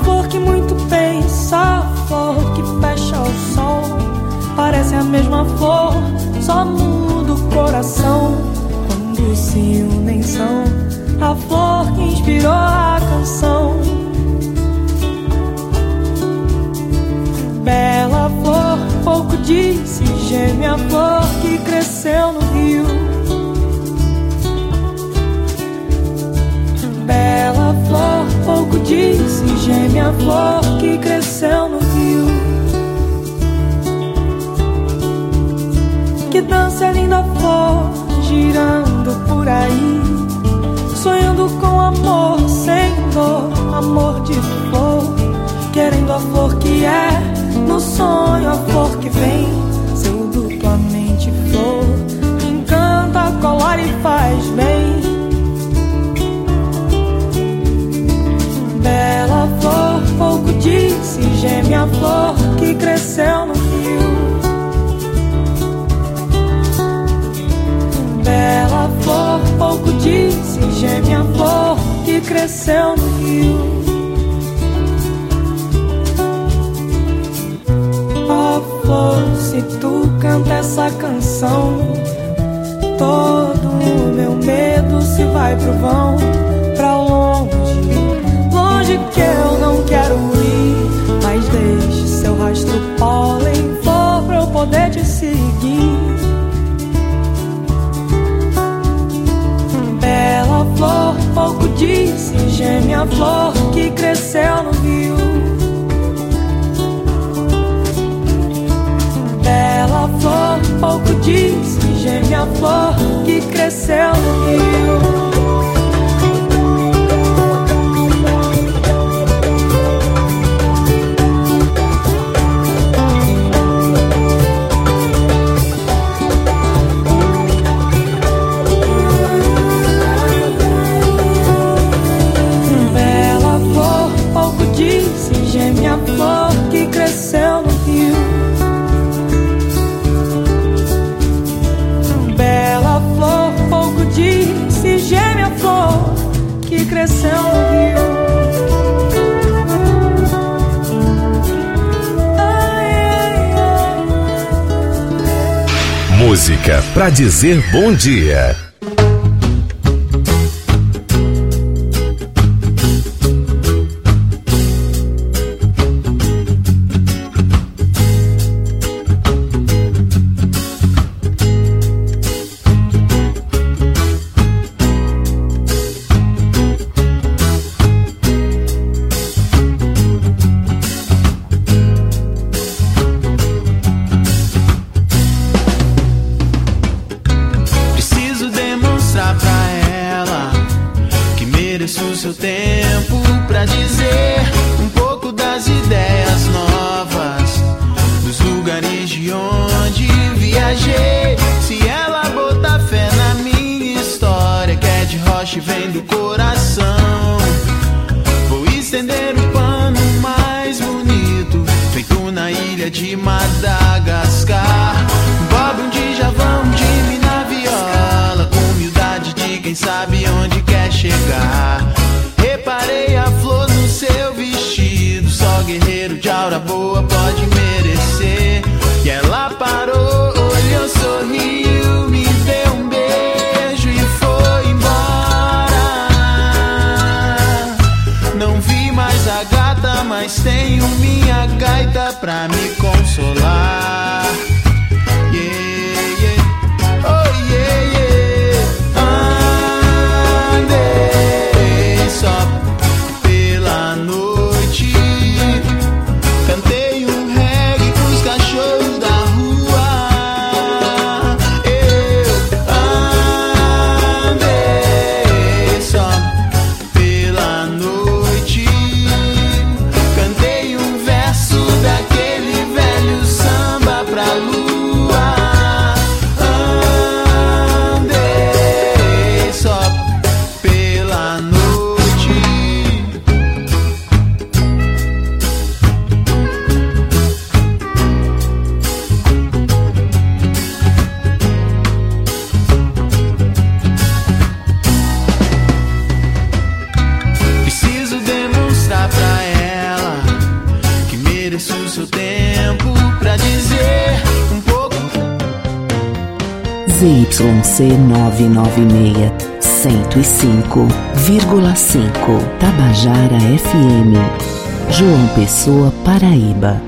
flor que muito pensa, a flor que fecha o sol. Parece a mesma flor, só muda o coração. Quando se unem são a flor que inspirou a canção. Bela flor, pouco disse, geme a flor que cresceu no rio. Bela flor, pouco disse, geme a flor que cresceu no rio. Que dança linda flor, girando por aí, sonhando com amor, sem dor, amor de flor. Querendo a flor que é, no sonho a flor que vem, seu duplamente flor, encanta, colore e faz bem. Bela flor, pouco disse, geme a flor que cresceu no rio. Bela flor, pouco disse, geme a flor que cresceu no rio. Ó flor, se tu canta essa canção, todo o meu medo se vai pro vão, pra longe, longe que eu não quero ir. Mas deixe seu rastro pólen, flor, pra eu poder te seguir. Bela flor, pouco disse, geme a flor que cresceu no rio. Bela flor, pouco disse, geme a flor que cresceu no rio. Bela flor, pouco disse, geme a flor que cresceu no rio. Bela flor, pouco disse, geme a flor que cresceu no rio. Música pra dizer bom dia. Daquele ZYC 996, 105,5, Tabajara FM, João Pessoa, Paraíba.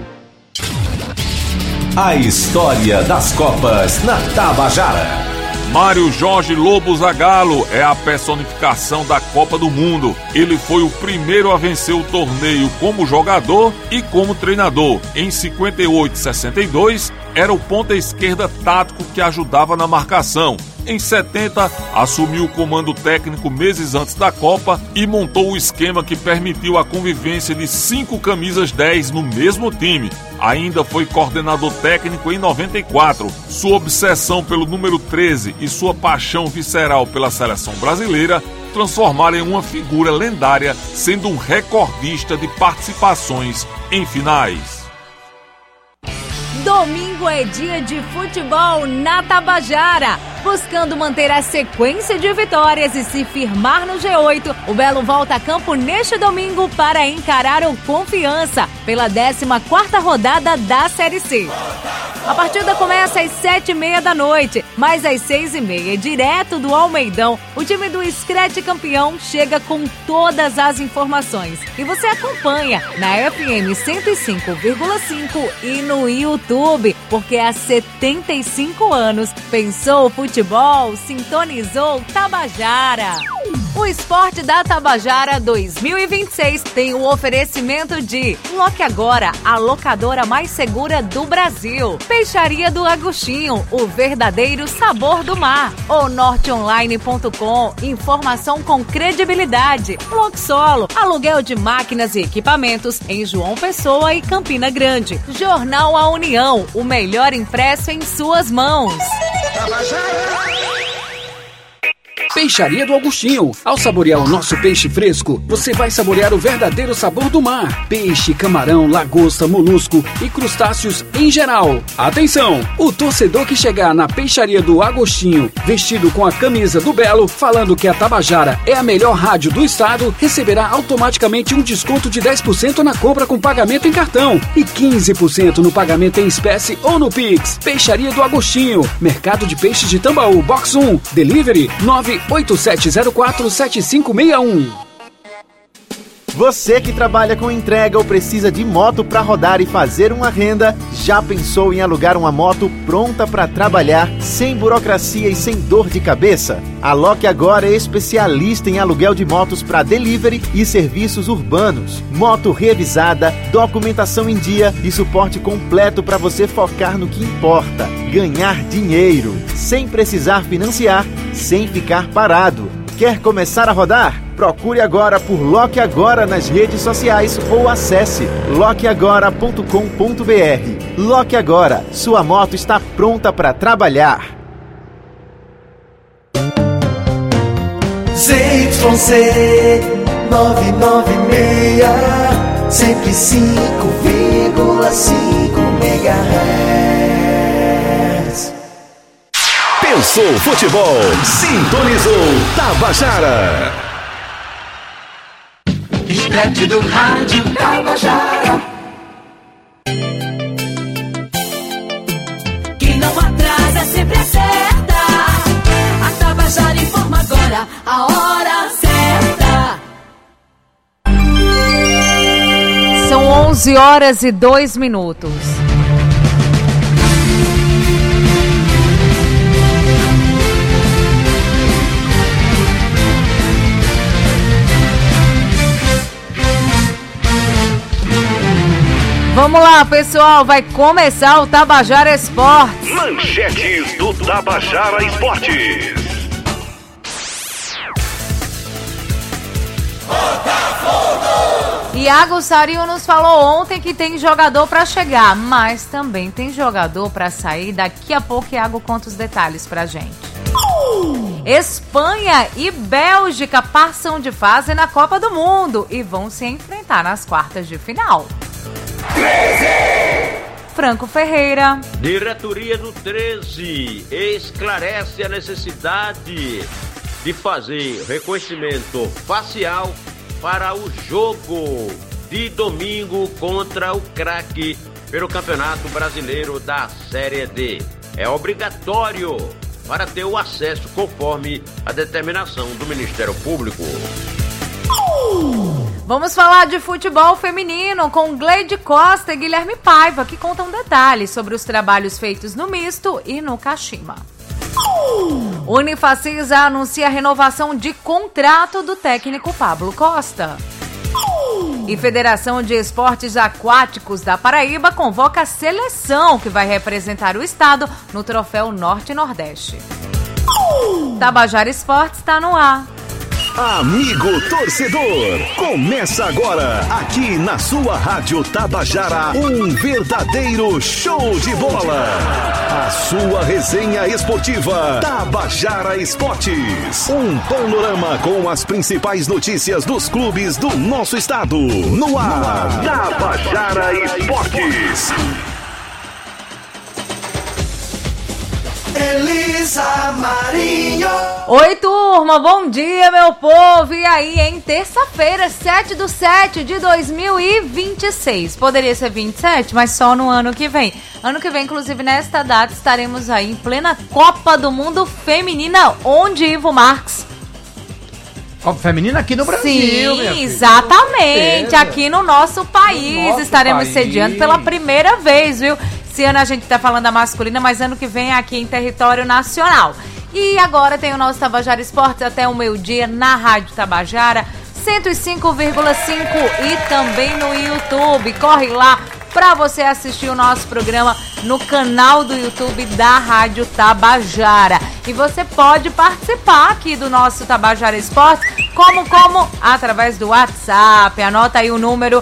A história das Copas na Tabajara. Mário Jorge Lobo Zagallo é a personificação da Copa do Mundo. Ele foi o primeiro a vencer o torneio como jogador e como treinador. Em 58 e 62, era o ponta esquerda tático que ajudava na marcação. Em 70, assumiu o comando técnico meses antes da Copa e montou o esquema que permitiu a convivência de 5 camisas 10 no mesmo time. Ainda foi coordenador técnico em 94. Sua obsessão pelo número 13 e sua paixão visceral pela seleção brasileira transformaram em uma figura lendária, sendo um recordista de participações em finais. Domingo é dia de futebol na Tabajara. Buscando manter a sequência de vitórias e se firmar no G8, o Belo volta a campo neste domingo para encarar o Confiança pela 14ª rodada da Série C. A partida começa às 7h30 da noite, mas às 6h30, direto do Almeidão, o time do Scratch campeão chega com todas as informações. E você acompanha na FM 105,5 e no YouTube, porque há 75 anos pensou o futebol, sintonizou Tabajara. O Esporte da Tabajara 2026 tem o oferecimento de Loque Agora, a locadora mais segura do Brasil. Peixaria do Agostinho, o verdadeiro sabor do mar. onorteonline.com, informação com credibilidade. Loxolo, aluguel de máquinas e equipamentos em João Pessoa e Campina Grande. Jornal A União, o melhor impresso em suas mãos. Peixaria do Agostinho. Ao saborear o nosso peixe fresco, você vai saborear o verdadeiro sabor do mar. Peixe, camarão, lagosta, molusco e crustáceos em geral. Atenção! O torcedor que chegar na Peixaria do Agostinho, vestido com a camisa do Belo, falando que a Tabajara é a melhor rádio do estado, receberá automaticamente um desconto de 10% na compra com pagamento em cartão e 15% no pagamento em espécie ou no Pix. Peixaria do Agostinho. Mercado de Peixes de Tambaú, Box 1. Delivery 987047561. Você que trabalha com entrega ou precisa de moto para rodar e fazer uma renda, já pensou em alugar uma moto pronta para trabalhar, sem burocracia e sem dor de cabeça? A Loque Agora é especialista em aluguel de motos para delivery e serviços urbanos. Moto revisada, documentação em dia e suporte completo para você focar no que importa: ganhar dinheiro, sem precisar financiar, sem ficar parado. Quer começar a rodar? Procure agora por Loque Agora nas redes sociais ou acesse loqueagora.com.br. Loque Agora, sua moto está pronta para trabalhar. ZYC 996, 105,5 MHz. Pensou futebol, sintonizou Tabajara. Scratch do rádio Tabajara. Quem não atrasa sempre acerta. A Tabajara informa agora a hora certa. São 11h02. Vamos lá, pessoal, vai começar o Tabajara Esportes. Manchetes do Tabajara Esportes. Iago Sario nos falou ontem que tem jogador para chegar, mas também tem jogador para sair. Daqui a pouco Iago conta os detalhes pra gente. Espanha e Bélgica passam de fase na Copa do Mundo e vão se enfrentar nas quartas de final. 13. Franco Ferreira. Diretoria do 13 esclarece a necessidade de fazer reconhecimento facial para o jogo de domingo contra o Craque pelo Campeonato Brasileiro da Série D. É obrigatório para ter o acesso conforme a determinação do Ministério Público. Vamos falar de futebol feminino com Gleide Costa e Guilherme Paiva, que contam detalhes sobre os trabalhos feitos no misto e no Kashima. Unifacisa anuncia a renovação de contrato do técnico Pablo Costa. E Federação de Esportes Aquáticos da Paraíba convoca a seleção que vai representar o estado no Troféu Norte e Nordeste. Tabajara Esportes está no ar. Amigo torcedor, começa agora, aqui na sua Rádio Tabajara, um verdadeiro show de bola. A sua resenha esportiva, Tabajara Esportes. Um panorama com as principais notícias dos clubes do nosso estado. No ar, Tabajara Esportes. Elisa Marinho. Oi, turma, bom dia, meu povo. E aí, em terça-feira, 7/7/2026. Poderia ser 27, mas só no ano que vem. Ano que vem, inclusive, nesta data, estaremos aí em plena Copa do Mundo Feminina. Onde, Ivo Marques? Copa Feminina aqui no Brasil. Sim, exatamente. Aqui no nosso país. Estaremos sediando pela primeira vez, viu? Esse ano a gente tá falando da masculina, mas ano que vem é aqui em território nacional. E agora tem o nosso Tabajara Esportes até o meio-dia na Rádio Tabajara, 105,5 e também no YouTube. Corre lá para você assistir o nosso programa no canal do YouTube da Rádio Tabajara. E você pode participar aqui do nosso Tabajara Esportes, como? Através do WhatsApp. Anota aí o número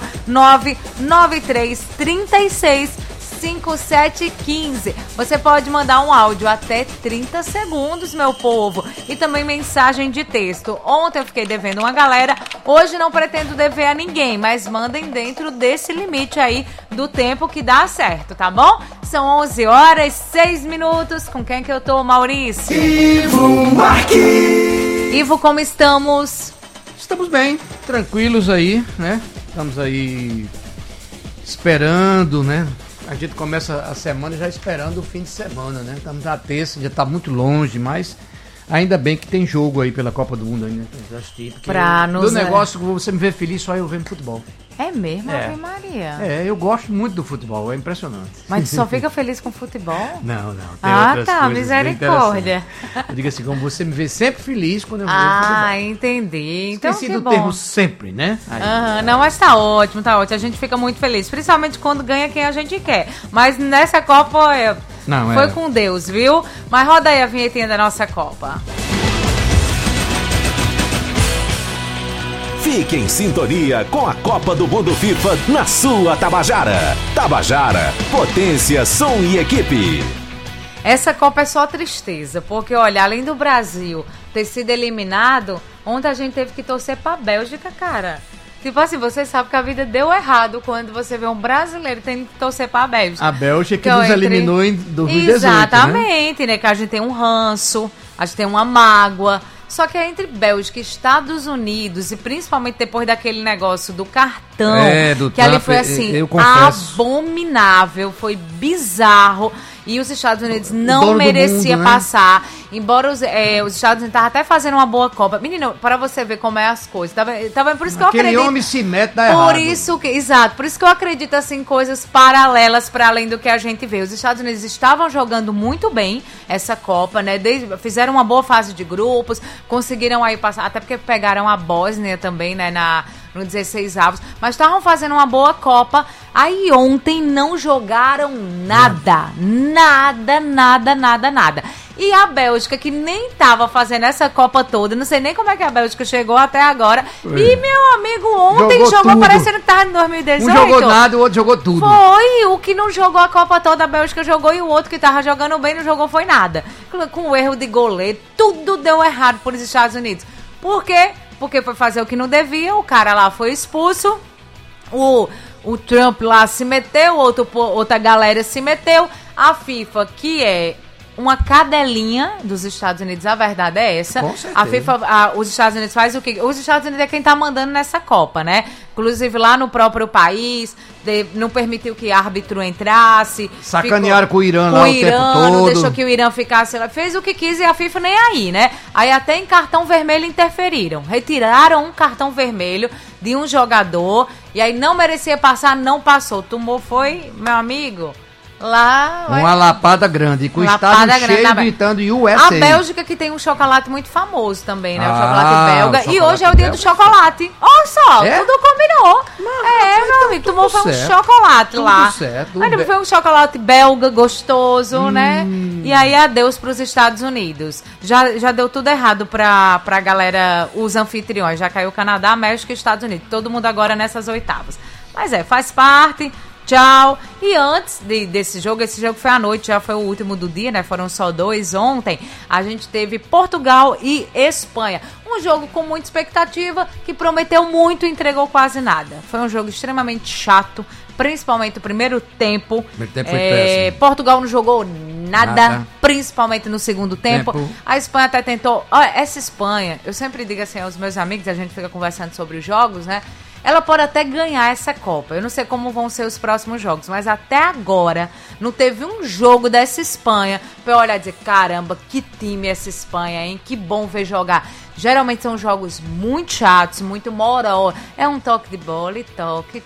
993365715. Você pode mandar um áudio até 30 segundos, meu povo, e também mensagem de texto. Ontem eu fiquei devendo uma galera, hoje não pretendo dever a ninguém, mas mandem dentro desse limite aí do tempo que dá certo, tá bom? São 11h06. Com quem que eu tô, Maurício? Ivo Marques. Ivo, como estamos? Estamos bem, tranquilos aí, né? Estamos aí esperando, né? A gente começa a semana já esperando o fim de semana, né? Estamos na terça, já está muito longe, mas ainda bem que tem jogo aí pela Copa do Mundo ainda. Do negócio, você me vê feliz, só eu vendo futebol. É mesmo, Ave Maria? Eu gosto muito do futebol, é impressionante. Mas só fica feliz com futebol? Não. Tem outras coisas misericórdia. Eu digo assim, como você me vê sempre feliz quando eu vejo futebol. Entendi. Então, esqueci do termo sempre, né? Não, mas tá ótimo. A gente fica muito feliz, principalmente quando ganha quem a gente quer. Mas nessa Copa foi com Deus, viu? Mas roda aí a vinhetinha da nossa Copa. Fique em sintonia com a Copa do Mundo FIFA na sua Tabajara. Tabajara, potência, som e equipe. Essa Copa é só tristeza, porque, olha, além do Brasil ter sido eliminado, ontem a gente teve que torcer pra Bélgica, cara. Tipo assim, você sabe que a vida deu errado quando você vê um brasileiro tendo que torcer pra Bélgica. A Bélgica que nos eliminou em 2018, exatamente, né? Que a gente tem um ranço, a gente tem uma mágoa. Só que é entre Bélgica e Estados Unidos, e principalmente depois daquele negócio do cartão, do que ali foi assim, abominável, foi bizarro. E os Estados Unidos não merecia passar. Embora os Estados Unidos estavam até fazendo uma boa Copa. Menino, para você ver como é as coisas. Tá vendo? Por isso que eu acredito. Aquele homem se mete, dá errado. Por isso que eu acredito assim, coisas paralelas para além do que a gente vê. Os Estados Unidos estavam jogando muito bem essa Copa, né? Fizeram uma boa fase de grupos, conseguiram aí passar, até porque pegaram a Bósnia também, né? No 16avos, mas estavam fazendo uma boa Copa. Aí ontem não jogaram nada. E a Bélgica, que nem tava fazendo essa Copa toda, não sei nem como é que a Bélgica chegou até agora. E meu amigo ontem jogou parecendo que tava em 2018. Um jogou nada, o outro jogou tudo. Foi, o que não jogou a Copa toda, a Bélgica jogou, e o outro que tava jogando bem não jogou foi nada. Com o erro de goleiro, tudo deu errado por os Estados Unidos. Por quê? Porque foi fazer o que não devia, o cara lá foi expulso, o Trump lá se meteu, outra galera se meteu, a FIFA, que é uma cadelinha dos Estados Unidos, a verdade é essa. Com certeza. A FIFA, os Estados Unidos faz o quê? Os Estados Unidos é quem tá mandando nessa Copa, né? Inclusive lá no próprio país, não permitiu que árbitro entrasse. Sacanearam com o Irã lá o tempo todo. Não deixou que o Irã ficasse lá. Fez o que quis e a FIFA nem aí, né? Aí até em cartão vermelho interferiram. Retiraram um cartão vermelho de um jogador e aí não merecia passar, não passou. Tomou, foi, meu amigo... Lá uma lapada grande, com o estádio cheio gritando USA. A Bélgica que tem um chocolate muito famoso também, né? O chocolate belga. E hoje é o dia do chocolate. Olha só, tudo combinou. Meu amigo, tomou foi um chocolate tudo lá. Certo. Aí foi um chocolate belga gostoso, né? E aí adeus pros Estados Unidos. Já deu tudo errado pra galera, os anfitriões. Já caiu Canadá, México e Estados Unidos. Todo mundo agora nessas oitavas. Mas faz parte... Tchau. E antes desse jogo, esse jogo foi à noite, já foi o último do dia, né? Foram só 2 ontem. A gente teve Portugal e Espanha. Um jogo com muita expectativa, que prometeu muito e entregou quase nada. Foi um jogo extremamente chato, principalmente o primeiro tempo. Foi péssimo. Portugal não jogou nada, principalmente no segundo tempo. A Espanha até tentou... Olha, essa Espanha, eu sempre digo assim aos meus amigos, a gente fica conversando sobre os jogos, né? Ela pode até ganhar essa Copa. Eu não sei como vão ser os próximos jogos, mas até agora não teve um jogo dessa Espanha pra eu olhar e dizer, caramba, que time essa Espanha, hein? Que bom ver jogar. Geralmente são jogos muito chatos, muito moral. É um toque de bola e toque.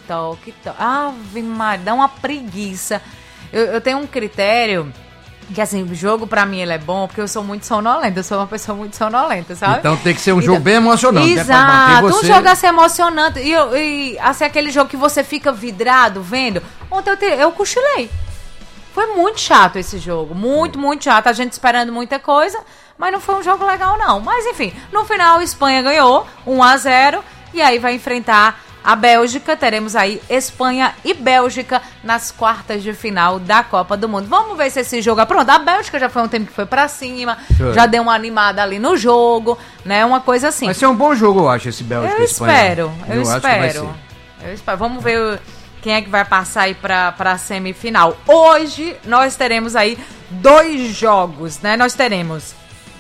Ave Maria, dá uma preguiça. Eu tenho um critério... Que assim, o jogo pra mim ele é bom porque eu sou muito sonolenta, eu sou uma pessoa muito sonolenta, sabe? Então tem que ser um jogo bem emocionante. Exato, um jogo assim emocionante e assim, aquele jogo que você fica vidrado vendo. Ontem eu cochilei. Foi muito chato esse jogo, muito chato, a gente esperando muita coisa, mas não foi um jogo legal não. Mas enfim, no final a Espanha ganhou 1-0 e aí vai enfrentar a Bélgica. Teremos aí Espanha e Bélgica nas quartas de final da Copa do Mundo. Vamos ver se esse jogo... Pronto, a Bélgica já foi um time que foi pra cima, já deu uma animada ali no jogo, né? Uma coisa assim. Vai ser um bom jogo, eu acho, esse Bélgica e Espanha. Eu espero. Vamos ver quem é que vai passar aí pra semifinal. Hoje nós teremos aí 2 jogos, né? Nós teremos...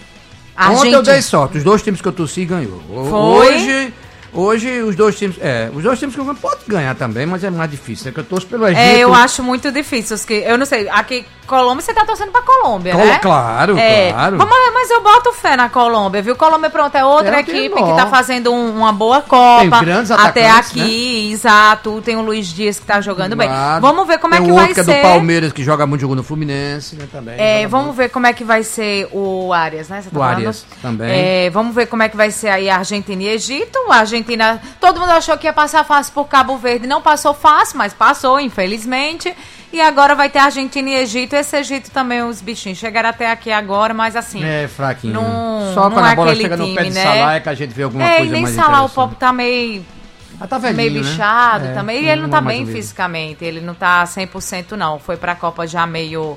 Ontem eu dei sorte, os 2 times que eu torci ganhou. Hoje os dois times que eu pode ganhar também, mas é mais difícil, é que eu torço pelo Egito. Eu acho muito difícil, eu não sei, aqui Colômbia, você tá torcendo pra Colômbia, né? Claro. Mas eu boto fé na Colômbia, viu? Colômbia, pronto, é outra equipe que tá fazendo uma boa Copa. Tem grandes até aqui, né? Exato, tem o Luiz Dias que tá jogando bem. Vamos ver como é que vai ser. Tem o outro do Palmeiras, que joga muito, jogou no Fluminense, né, também. Vamos ver como é que vai ser o Arias, né? Você tá falando? Arias também. Vamos ver como é que vai ser aí a Argentina e Egito. A Argentina, todo mundo achou que ia passar fácil por Cabo Verde, não passou fácil, mas passou, infelizmente. E agora vai ter Argentina e Egito. Esse Egito também, os bichinhos chegaram até aqui agora, mas assim... fraquinho. Só quando a bola chega no pé de Salah é que a gente vê alguma coisa mais interessante. Nem Salah, o Pop tá meio... tá velhinho, meio bichado né? também. E ele não tá bem fisicamente. Ele não tá 100% não. Foi pra Copa já meio...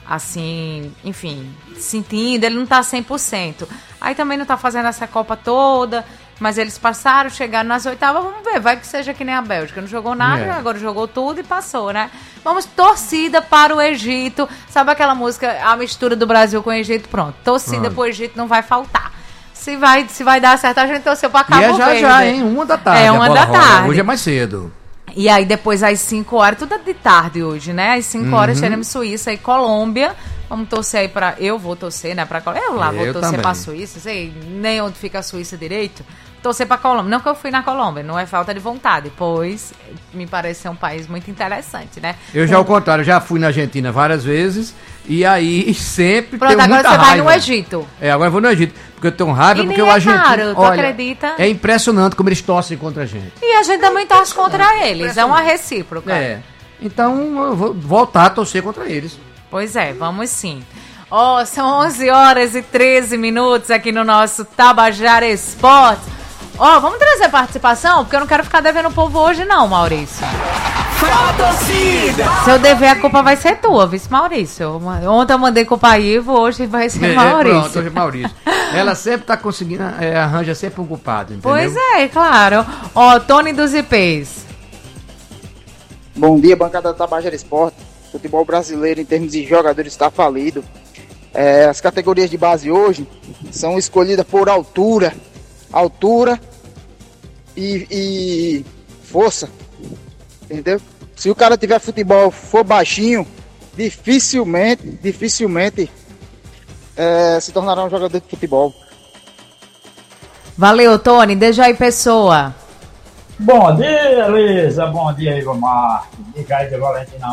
assim, enfim, sentindo, ele não tá 100%. Aí também não tá fazendo essa Copa toda, mas eles passaram, chegaram nas oitavas, vamos ver, vai que seja que nem a Bélgica, não jogou nada, agora jogou tudo e passou, né? Vamos, torcida para o Egito, sabe aquela música, a mistura do Brasil com o Egito, pronto, torcida pro Egito não vai faltar. Se vai dar certo, a gente torceu pra Cabo Verde. Já, hein, 1 da tarde. 1 da tarde. Hoje é mais cedo. E aí depois às 5 horas, tudo é de tarde hoje, né? Às 5 horas teremos Suíça e Colômbia. Vamos torcer aí pra... Eu vou torcer, né? Pra Colômbia. Eu vou torcer também pra Suíça. Sei nem onde fica a Suíça direito. Torcer pra Colômbia. Não que eu fui na Colômbia, não é falta de vontade, pois me parece ser um país muito interessante, né? Eu já ao contrário, já fui na Argentina várias vezes e aí sempre tenho muita raiva. Agora você vai no Egito. Agora eu vou no Egito, porque eu tenho raiva, porque o argentino... Caro, tu acredita? É impressionante como eles torcem contra a gente. E a gente também torce contra eles, é uma recíproca. Então eu vou voltar a torcer contra eles. Pois é, vamos sim. São 11 horas e 13 minutos aqui no nosso Tabajara Esportes. Vamos trazer participação, porque eu não quero ficar devendo o povo hoje não, Maurício. Se eu dever, a culpa vai ser tua, viu, Maurício? Ontem eu mandei culpa a Ivo, hoje vai ser Maurício. Pronto, hoje é Maurício. Ela sempre tá conseguindo, arranja sempre um culpado, entendeu? Pois é, claro. Tony dos IPs. Bom dia, bancada da Tabajara Esporte. Futebol brasileiro, em termos de jogadores, está falido. As categorias de base hoje são escolhidas por altura e força, entendeu? Se o cara tiver futebol, for baixinho, dificilmente se tornará um jogador de futebol. Valeu, Tony. Dejaí Pessoa. Bom dia, Elisa. Bom dia, Igor Marques. Diga aí de Valentina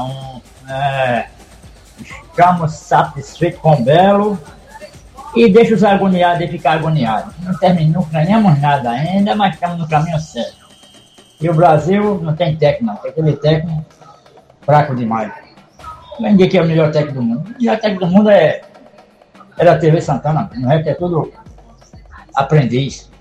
1. Ficamos satisfeitos com o Belo e deixa os agoniados de ficar agoniados. Não ganhamos nada ainda, mas estamos no caminho certo. E o Brasil não tem técnico, não. Tem aquele técnico fraco demais. Não dizer que é o melhor técnico do mundo. O melhor técnico do mundo é da TV Santana. Não é que é tudo aprendiz.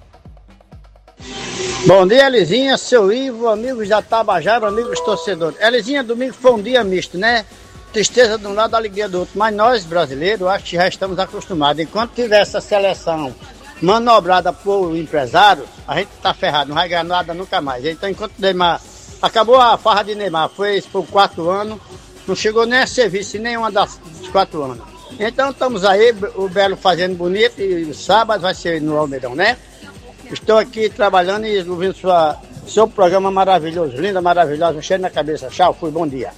Bom dia, Elisinha, seu Ivo, amigos da Tabajara, amigos torcedores. Elisinha, domingo foi um dia misto, né? Tristeza de um lado, alegria do outro. Mas nós, brasileiros, acho que já estamos acostumados. Enquanto tiver essa seleção manobrada por empresários, a gente tá ferrado, não vai ganhar nada nunca mais. Então, enquanto o Neymar... Acabou a farra de Neymar, foi por 4 anos, não chegou nem a ser vice em nenhuma dos 4 anos. Então, estamos aí, o Belo fazendo bonito, e o sábado vai ser no Almeidão, né? Estou aqui trabalhando e ouvindo seu programa maravilhoso, linda, maravilhosa, cheio na cabeça. Tchau, fui, bom dia.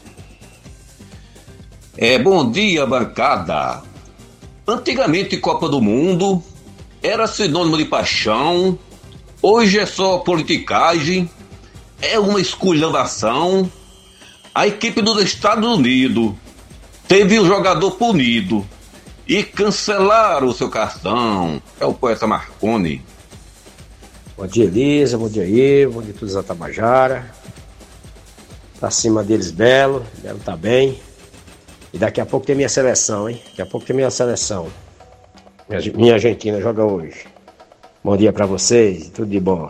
Bom dia, bancada. Antigamente, Copa do Mundo era sinônimo de paixão, hoje é só politicagem, é uma esculhambação. A equipe dos Estados Unidos teve o jogador punido e cancelaram o seu cartão. É o poeta Marconi. Bom dia, Elisa, bom dia, Ivo, bom dia a todos da Tabajara. Pra cima deles, Belo tá bem. E daqui a pouco tem minha seleção, hein? Daqui a pouco tem minha seleção. Minha Argentina joga hoje. Bom dia pra vocês, tudo de bom.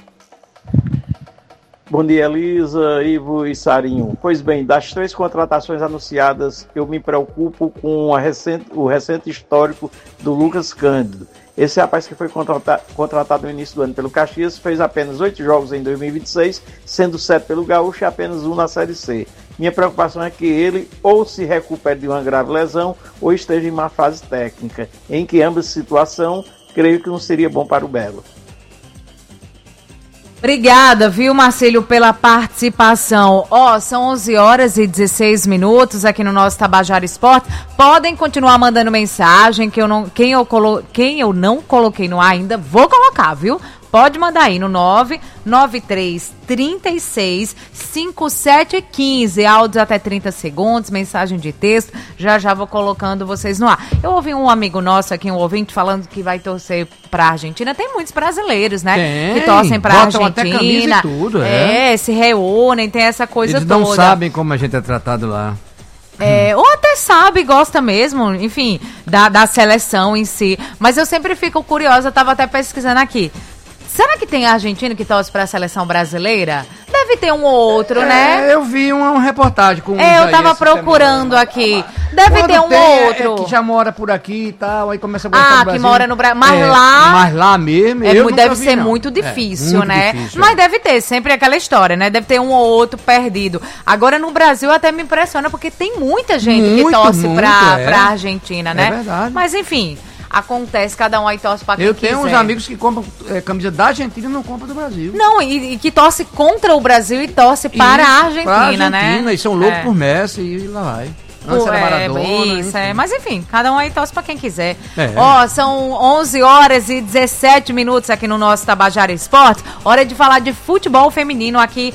Bom dia, Elisa, Ivo e Sarinho. Pois bem, das 3 contratações anunciadas, eu me preocupo com o recente histórico do Lucas Cândido. Esse rapaz que foi contratado no início do ano pelo Caxias fez apenas 8 jogos em 2026, sendo 7 pelo Gaúcho e apenas 1 na Série C. Minha preocupação é que ele ou se recupere de uma grave lesão ou esteja em má fase técnica, em que ambas situações creio que não seria bom para o Belo. Obrigada, viu, Marcílio, pela participação. São 11 horas e 16 minutos aqui no nosso Tabajara Esporte. Podem continuar mandando mensagem, quem eu não coloquei no ar ainda, vou colocar, viu? Pode mandar aí no 993-36-5715, áudios até 30 segundos, mensagem de texto, já vou colocando vocês no ar. Eu ouvi um amigo nosso aqui, um ouvinte, falando que vai torcer pra Argentina. Tem muitos brasileiros, né? Que torcem pra Argentina. Até camisa e tudo, se reúnem, tem essa coisa toda. Eles não sabem como a gente é tratado lá. Ou até sabe, gosta mesmo, enfim, da seleção em si. Mas eu sempre fico curiosa, eu tava até pesquisando aqui. Será que tem argentino que torce para a seleção brasileira? Deve ter um ou outro, né? Eu vi uma reportagem com eu tava procurando aqui. Deve ter um ou outro. Que já mora por aqui e tal, aí começa a gostar do Brasil. Que mora no Brasil. Mas lá mesmo, deve ser muito difícil, muito né? Difícil, mas deve ter, sempre aquela história, né? Deve ter um ou outro perdido. Agora, no Brasil, até me impressiona, porque tem muita gente que torce pra Argentina, né? É verdade. Mas, enfim... Acontece, cada um aí torce pra quem quiser. Eu tenho uns amigos que compram camisa da Argentina e não compram do Brasil. Não, e que torce contra o Brasil e torce para a Argentina, né? E são loucos por Messi e lá vai. Antes era Maradona. Mas enfim, cada um aí torce pra quem quiser. São 11 horas e 17 minutos aqui no nosso Tabajara Esporte. Hora de falar de futebol feminino aqui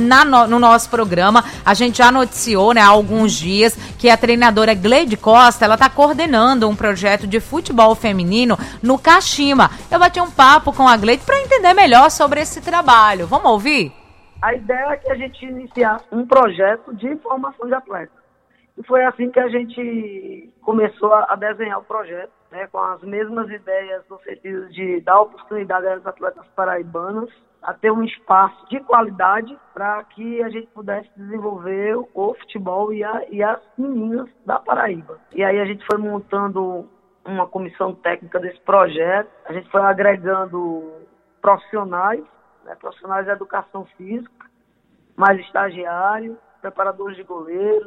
no nosso programa. A gente já noticiou, né, há alguns dias que a treinadora Gleide Costa, ela tá coordenando um projeto de futebol feminino no Kashima. Eu bati um papo com a Gleide para entender melhor sobre esse trabalho. Vamos ouvir? A ideia é que a gente iniciasse um projeto de formação de atletas. E foi assim que a gente começou a desenhar o projeto, né, com as mesmas ideias no sentido de dar oportunidade às atletas paraibanas a ter um espaço de qualidade para que a gente pudesse desenvolver o futebol e as meninas da Paraíba. E aí a gente foi montando uma comissão técnica desse projeto, a gente foi agregando profissionais, né, profissionais de educação física, mais estagiários, preparadores de goleiros,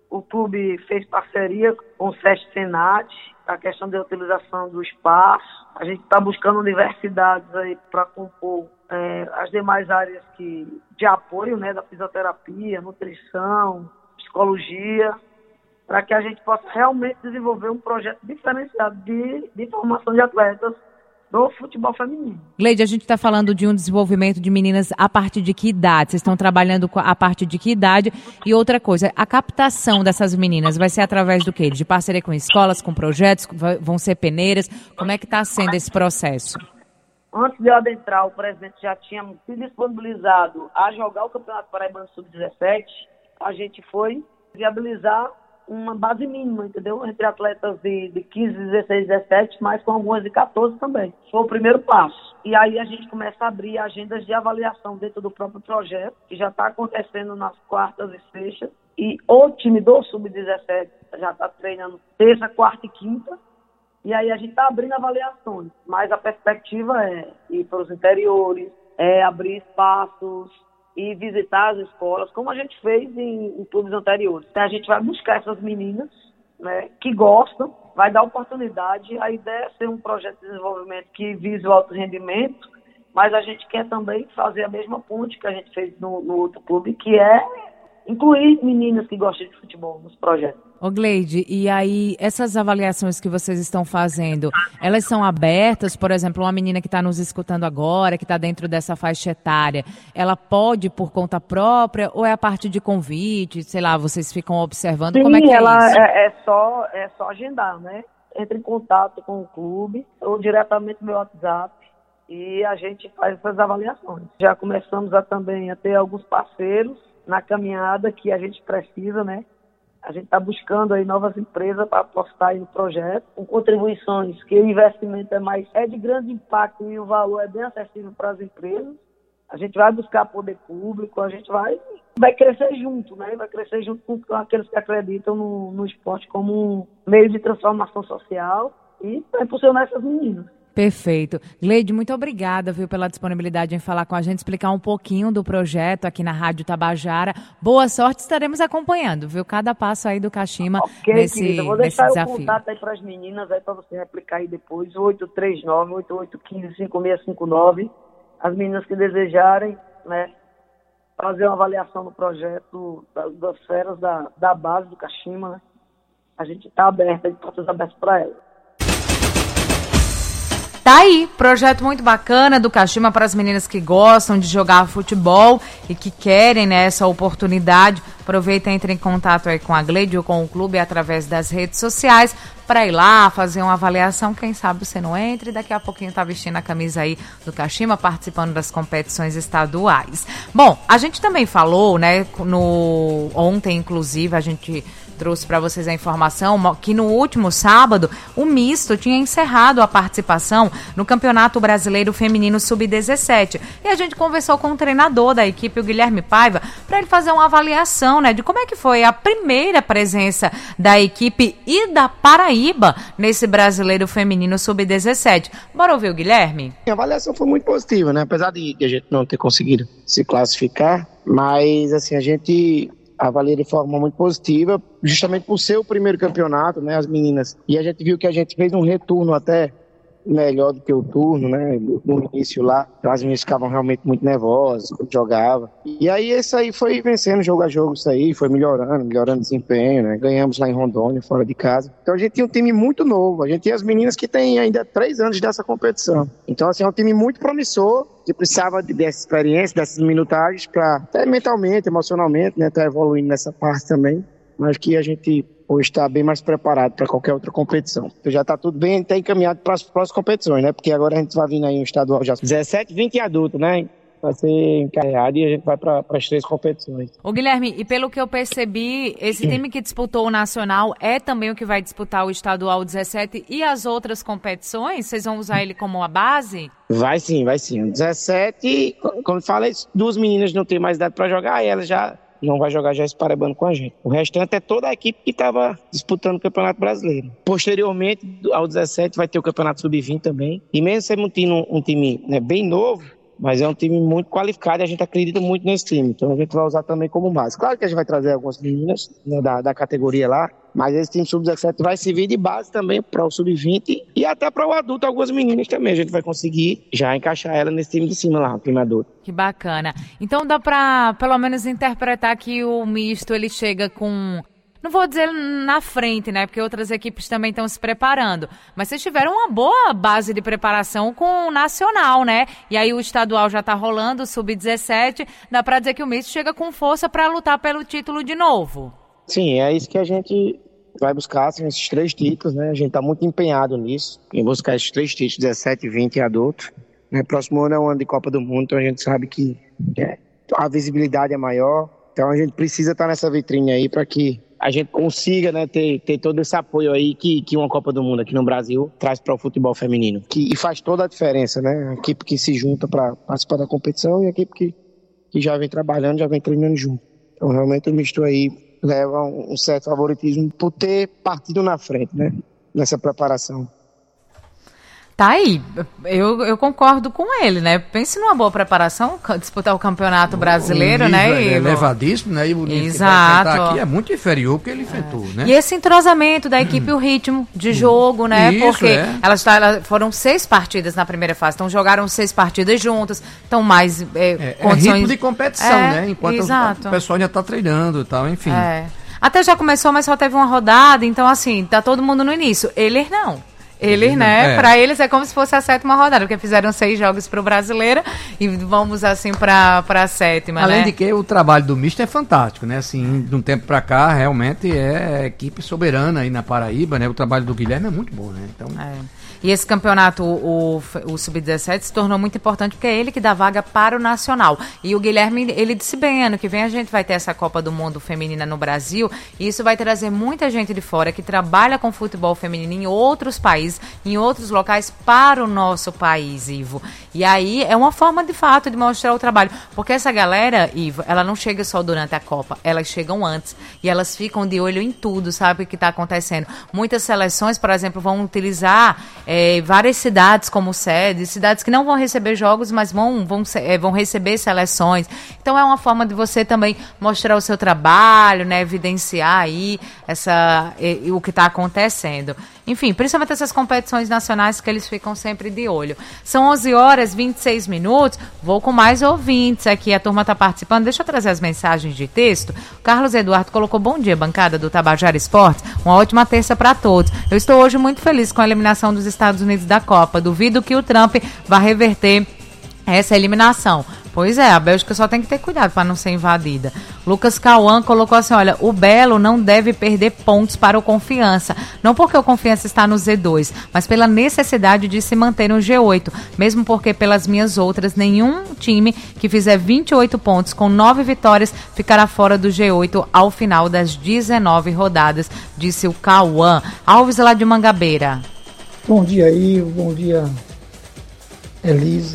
O clube fez parceria com o SESC Senat, a questão da utilização do espaço. A gente está buscando universidades aí para compor as demais áreas de apoio, né, da fisioterapia, nutrição, psicologia, para que a gente possa realmente desenvolver um projeto diferenciado de formação de atletas do futebol feminino. Gleide, a gente está falando de um desenvolvimento de meninas a partir de que idade? Vocês estão trabalhando a partir de que idade? E outra coisa, a captação dessas meninas vai ser através do quê? De parceria com escolas, com projetos, vão ser peneiras? Como é que está sendo esse processo? Antes de eu adentrar, o presidente já tinha se disponibilizado a jogar o Campeonato Paraibano Sub-17. A gente foi viabilizar uma base mínima, entendeu? Entre atletas de 15, 16, 17, mas com algumas de 14 também. Foi o primeiro passo. E aí a gente começa a abrir agendas de avaliação dentro do próprio projeto, que já está acontecendo nas quartas e sextas. E o time do Sub-17 já está treinando terça, quarta e quinta. E aí a gente está abrindo avaliações. Mas a perspectiva é ir para os interiores, abrir espaços e visitar as escolas, como a gente fez em clubes anteriores. Então, a gente vai buscar essas meninas, né, que gostam, vai dar oportunidade. A ideia é ser um projeto de desenvolvimento que vise o alto rendimento, mas a gente quer também fazer a mesma ponte que a gente fez no outro clube, que é incluir meninas que gostam de futebol nos projetos. Ô Gleide, e aí essas avaliações que vocês estão fazendo, elas são abertas? Por exemplo, uma menina que está nos escutando agora, que está dentro dessa faixa etária, ela pode por conta própria ou é a partir de convite? Sei lá, vocês ficam observando? Sim, como é que é isso? É só agendar, né? Entre em contato com o clube ou diretamente no meu WhatsApp e a gente faz essas avaliações. Já começamos também a ter alguns parceiros na caminhada que a gente precisa, né? A gente está buscando aí novas empresas para apostar aí no projeto, com contribuições, que o investimento é de grande impacto e o valor é bem acessível para as empresas. A gente vai buscar poder público, a gente vai crescer junto, né? Vai crescer junto com aqueles que acreditam no esporte como um meio de transformação social e para impulsionar essas meninas. Perfeito. Gleide, muito obrigada, viu, pela disponibilidade em falar com a gente, explicar um pouquinho do projeto aqui na Rádio Tabajara. Boa sorte, estaremos acompanhando, viu, cada passo aí do Kashima nesse desafio. Vou deixar o contato aí para as meninas, aí para você replicar aí depois, 839-8815-5659. As meninas que desejarem, né, fazer uma avaliação do projeto das feras da base do Kashima, né? A gente está aberta, de portas abertas para elas. Tá aí, projeto muito bacana do Kashima para as meninas que gostam de jogar futebol e que querem, né, essa oportunidade. Aproveita e entre em contato aí com a Gleide ou com o clube através das redes sociais para ir lá fazer uma avaliação. Quem sabe você não entra e daqui a pouquinho tá vestindo a camisa aí do Kashima, participando das competições estaduais. Bom, a gente também falou, né, ontem inclusive a gente trouxe para vocês a informação que no último sábado o misto tinha encerrado a participação no Campeonato Brasileiro Feminino Sub-17. E a gente conversou com o treinador da equipe, o Guilherme Paiva, para ele fazer uma avaliação, né, de como é que foi a primeira presença da equipe e da Paraíba nesse Brasileiro Feminino Sub-17. Bora ouvir o Guilherme? A avaliação foi muito positiva, né? Apesar de a gente não ter conseguido se classificar, mas assim, a gente avalia de forma muito positiva, justamente por ser o primeiro campeonato, né, as meninas. E a gente viu que a gente fez um retorno até melhor do que o turno, né, no início lá. As meninas ficavam realmente muito nervosas quando jogavam. E aí isso aí foi vencendo jogo a jogo, isso aí foi melhorando o desempenho, né. Ganhamos lá em Rondônia, fora de casa. Então a gente tinha um time muito novo, a gente tinha as meninas que têm ainda 3 anos dessa competição. Então assim, é um time muito promissor, que precisava dessa experiência, dessas minutagens para até mentalmente, emocionalmente, né, tá evoluindo nessa parte também, mas que a gente hoje está bem mais preparado para qualquer outra competição. Então já está tudo bem, está encaminhado para as próximas competições, né, porque agora a gente vai vir aí um estadual já 17, 20 e adulto, né, vai ser encarregado e a gente vai para as 3 competições. Ô Guilherme, e pelo que eu percebi, esse time que disputou o Nacional é também o que vai disputar o Estadual 17 e as outras competições? Vocês vão usar ele como a base? Vai sim. O 17, como eu falei, 2 meninas não têm mais idade para jogar, e elas já não vai jogar já esse Paraibano com a gente. O restante é toda a equipe que estava disputando o Campeonato Brasileiro. Posteriormente, ao 17, vai ter o Campeonato Sub-20 também. E mesmo sendo um time, né, bem novo, Mas é um time muito qualificado e a gente acredita muito nesse time. Então a gente vai usar também como base. Claro que a gente vai trazer algumas meninas, né, da categoria lá, mas esse time sub-17 vai servir de base também para o sub-20 e até para o adulto, algumas meninas também. A gente vai conseguir já encaixar ela nesse time de cima lá, o time adulto. Que bacana. Então dá para pelo menos interpretar que o misto ele chega com... Não vou dizer na frente, né? Porque outras equipes também estão se preparando. Mas vocês tiveram uma boa base de preparação com o Nacional, né? E aí o estadual já tá rolando, o Sub-17. Dá pra dizer que o misto chega com força para lutar pelo título de novo. Sim, é isso que a gente vai buscar, assim, esses 3 títulos, né? A gente tá muito empenhado nisso, em buscar esses 3 títulos, 17, 20 e adulto. Né? Próximo ano é um ano de Copa do Mundo, então a gente sabe que a visibilidade é maior. Então a gente precisa estar nessa vitrine aí para que a gente consiga, né, ter todo esse apoio aí que uma Copa do Mundo aqui no Brasil traz para o futebol feminino. E faz toda a diferença, né? A equipe que se junta para participar da competição e a equipe que já vem trabalhando, já vem treinando junto. Então realmente o misto aí leva um certo favoritismo por ter partido na frente, né? Nessa preparação. Tá aí, eu concordo com ele, né? Pense numa boa preparação, disputar o Campeonato Brasileiro, o né? É elevadíssimo, né? E o nível Exato. que vai enfrentar aqui é muito inferior ao que ele enfrentou, né? E esse entrosamento da equipe, o ritmo de jogo, né? Isso, porque elas foram 6 partidas na primeira fase, então jogaram 6 partidas juntas, então mais condições... ritmo de competição, né? Enquanto o pessoal ainda tá treinando e tal, enfim. Até já começou, mas só teve uma rodada, então assim, tá todo mundo no início. Eles não. Eles, né? Para eles é como se fosse a 7ª rodada, porque fizeram 6 jogos para o Brasileiro e vamos assim para a 7ª, Além né? de que o trabalho do misto é fantástico, né? Assim, de um tempo para cá, realmente é equipe soberana aí na Paraíba, né? O trabalho do Guilherme é muito bom, né? Então... E esse campeonato, o Sub-17, se tornou muito importante porque é ele que dá vaga para o Nacional. E o Guilherme, ele disse bem, ano que vem a gente vai ter essa Copa do Mundo feminina no Brasil e isso vai trazer muita gente de fora que trabalha com futebol feminino em outros países, em outros locais para o nosso país, Ivo. E aí é uma forma, de fato, de mostrar o trabalho. Porque essa galera, Ivo, ela não chega só durante a Copa, elas chegam antes e elas ficam de olho em tudo, sabe o que está acontecendo. Muitas seleções, por exemplo, vão utilizar várias cidades como sede, cidades que não vão receber jogos, mas vão receber seleções. Então é uma forma de você também mostrar o seu trabalho, né, evidenciar aí o que está acontecendo. Enfim, principalmente essas competições nacionais que eles ficam sempre de olho. São 11h26. Vou com mais ouvintes aqui. A turma está participando. Deixa eu trazer as mensagens de texto. O Carlos Eduardo colocou: bom dia, bancada do Tabajara Esportes. Uma ótima terça para todos. Eu estou hoje muito feliz com a eliminação dos Estados Unidos da Copa. Duvido que o Trump vá reverter essa eliminação. Pois é, a Bélgica só tem que ter cuidado para não ser invadida. Lucas Cauã colocou assim, olha, o Belo não deve perder pontos para o Confiança. Não porque o Confiança está no Z2, mas pela necessidade de se manter no G8. Mesmo porque pelas minhas outras, nenhum time que fizer 28 pontos com 9 vitórias ficará fora do G8 ao final das 19 rodadas, disse o Cauã. Alves lá de Mangabeira. Bom dia, Ivo. Bom dia, Elisa.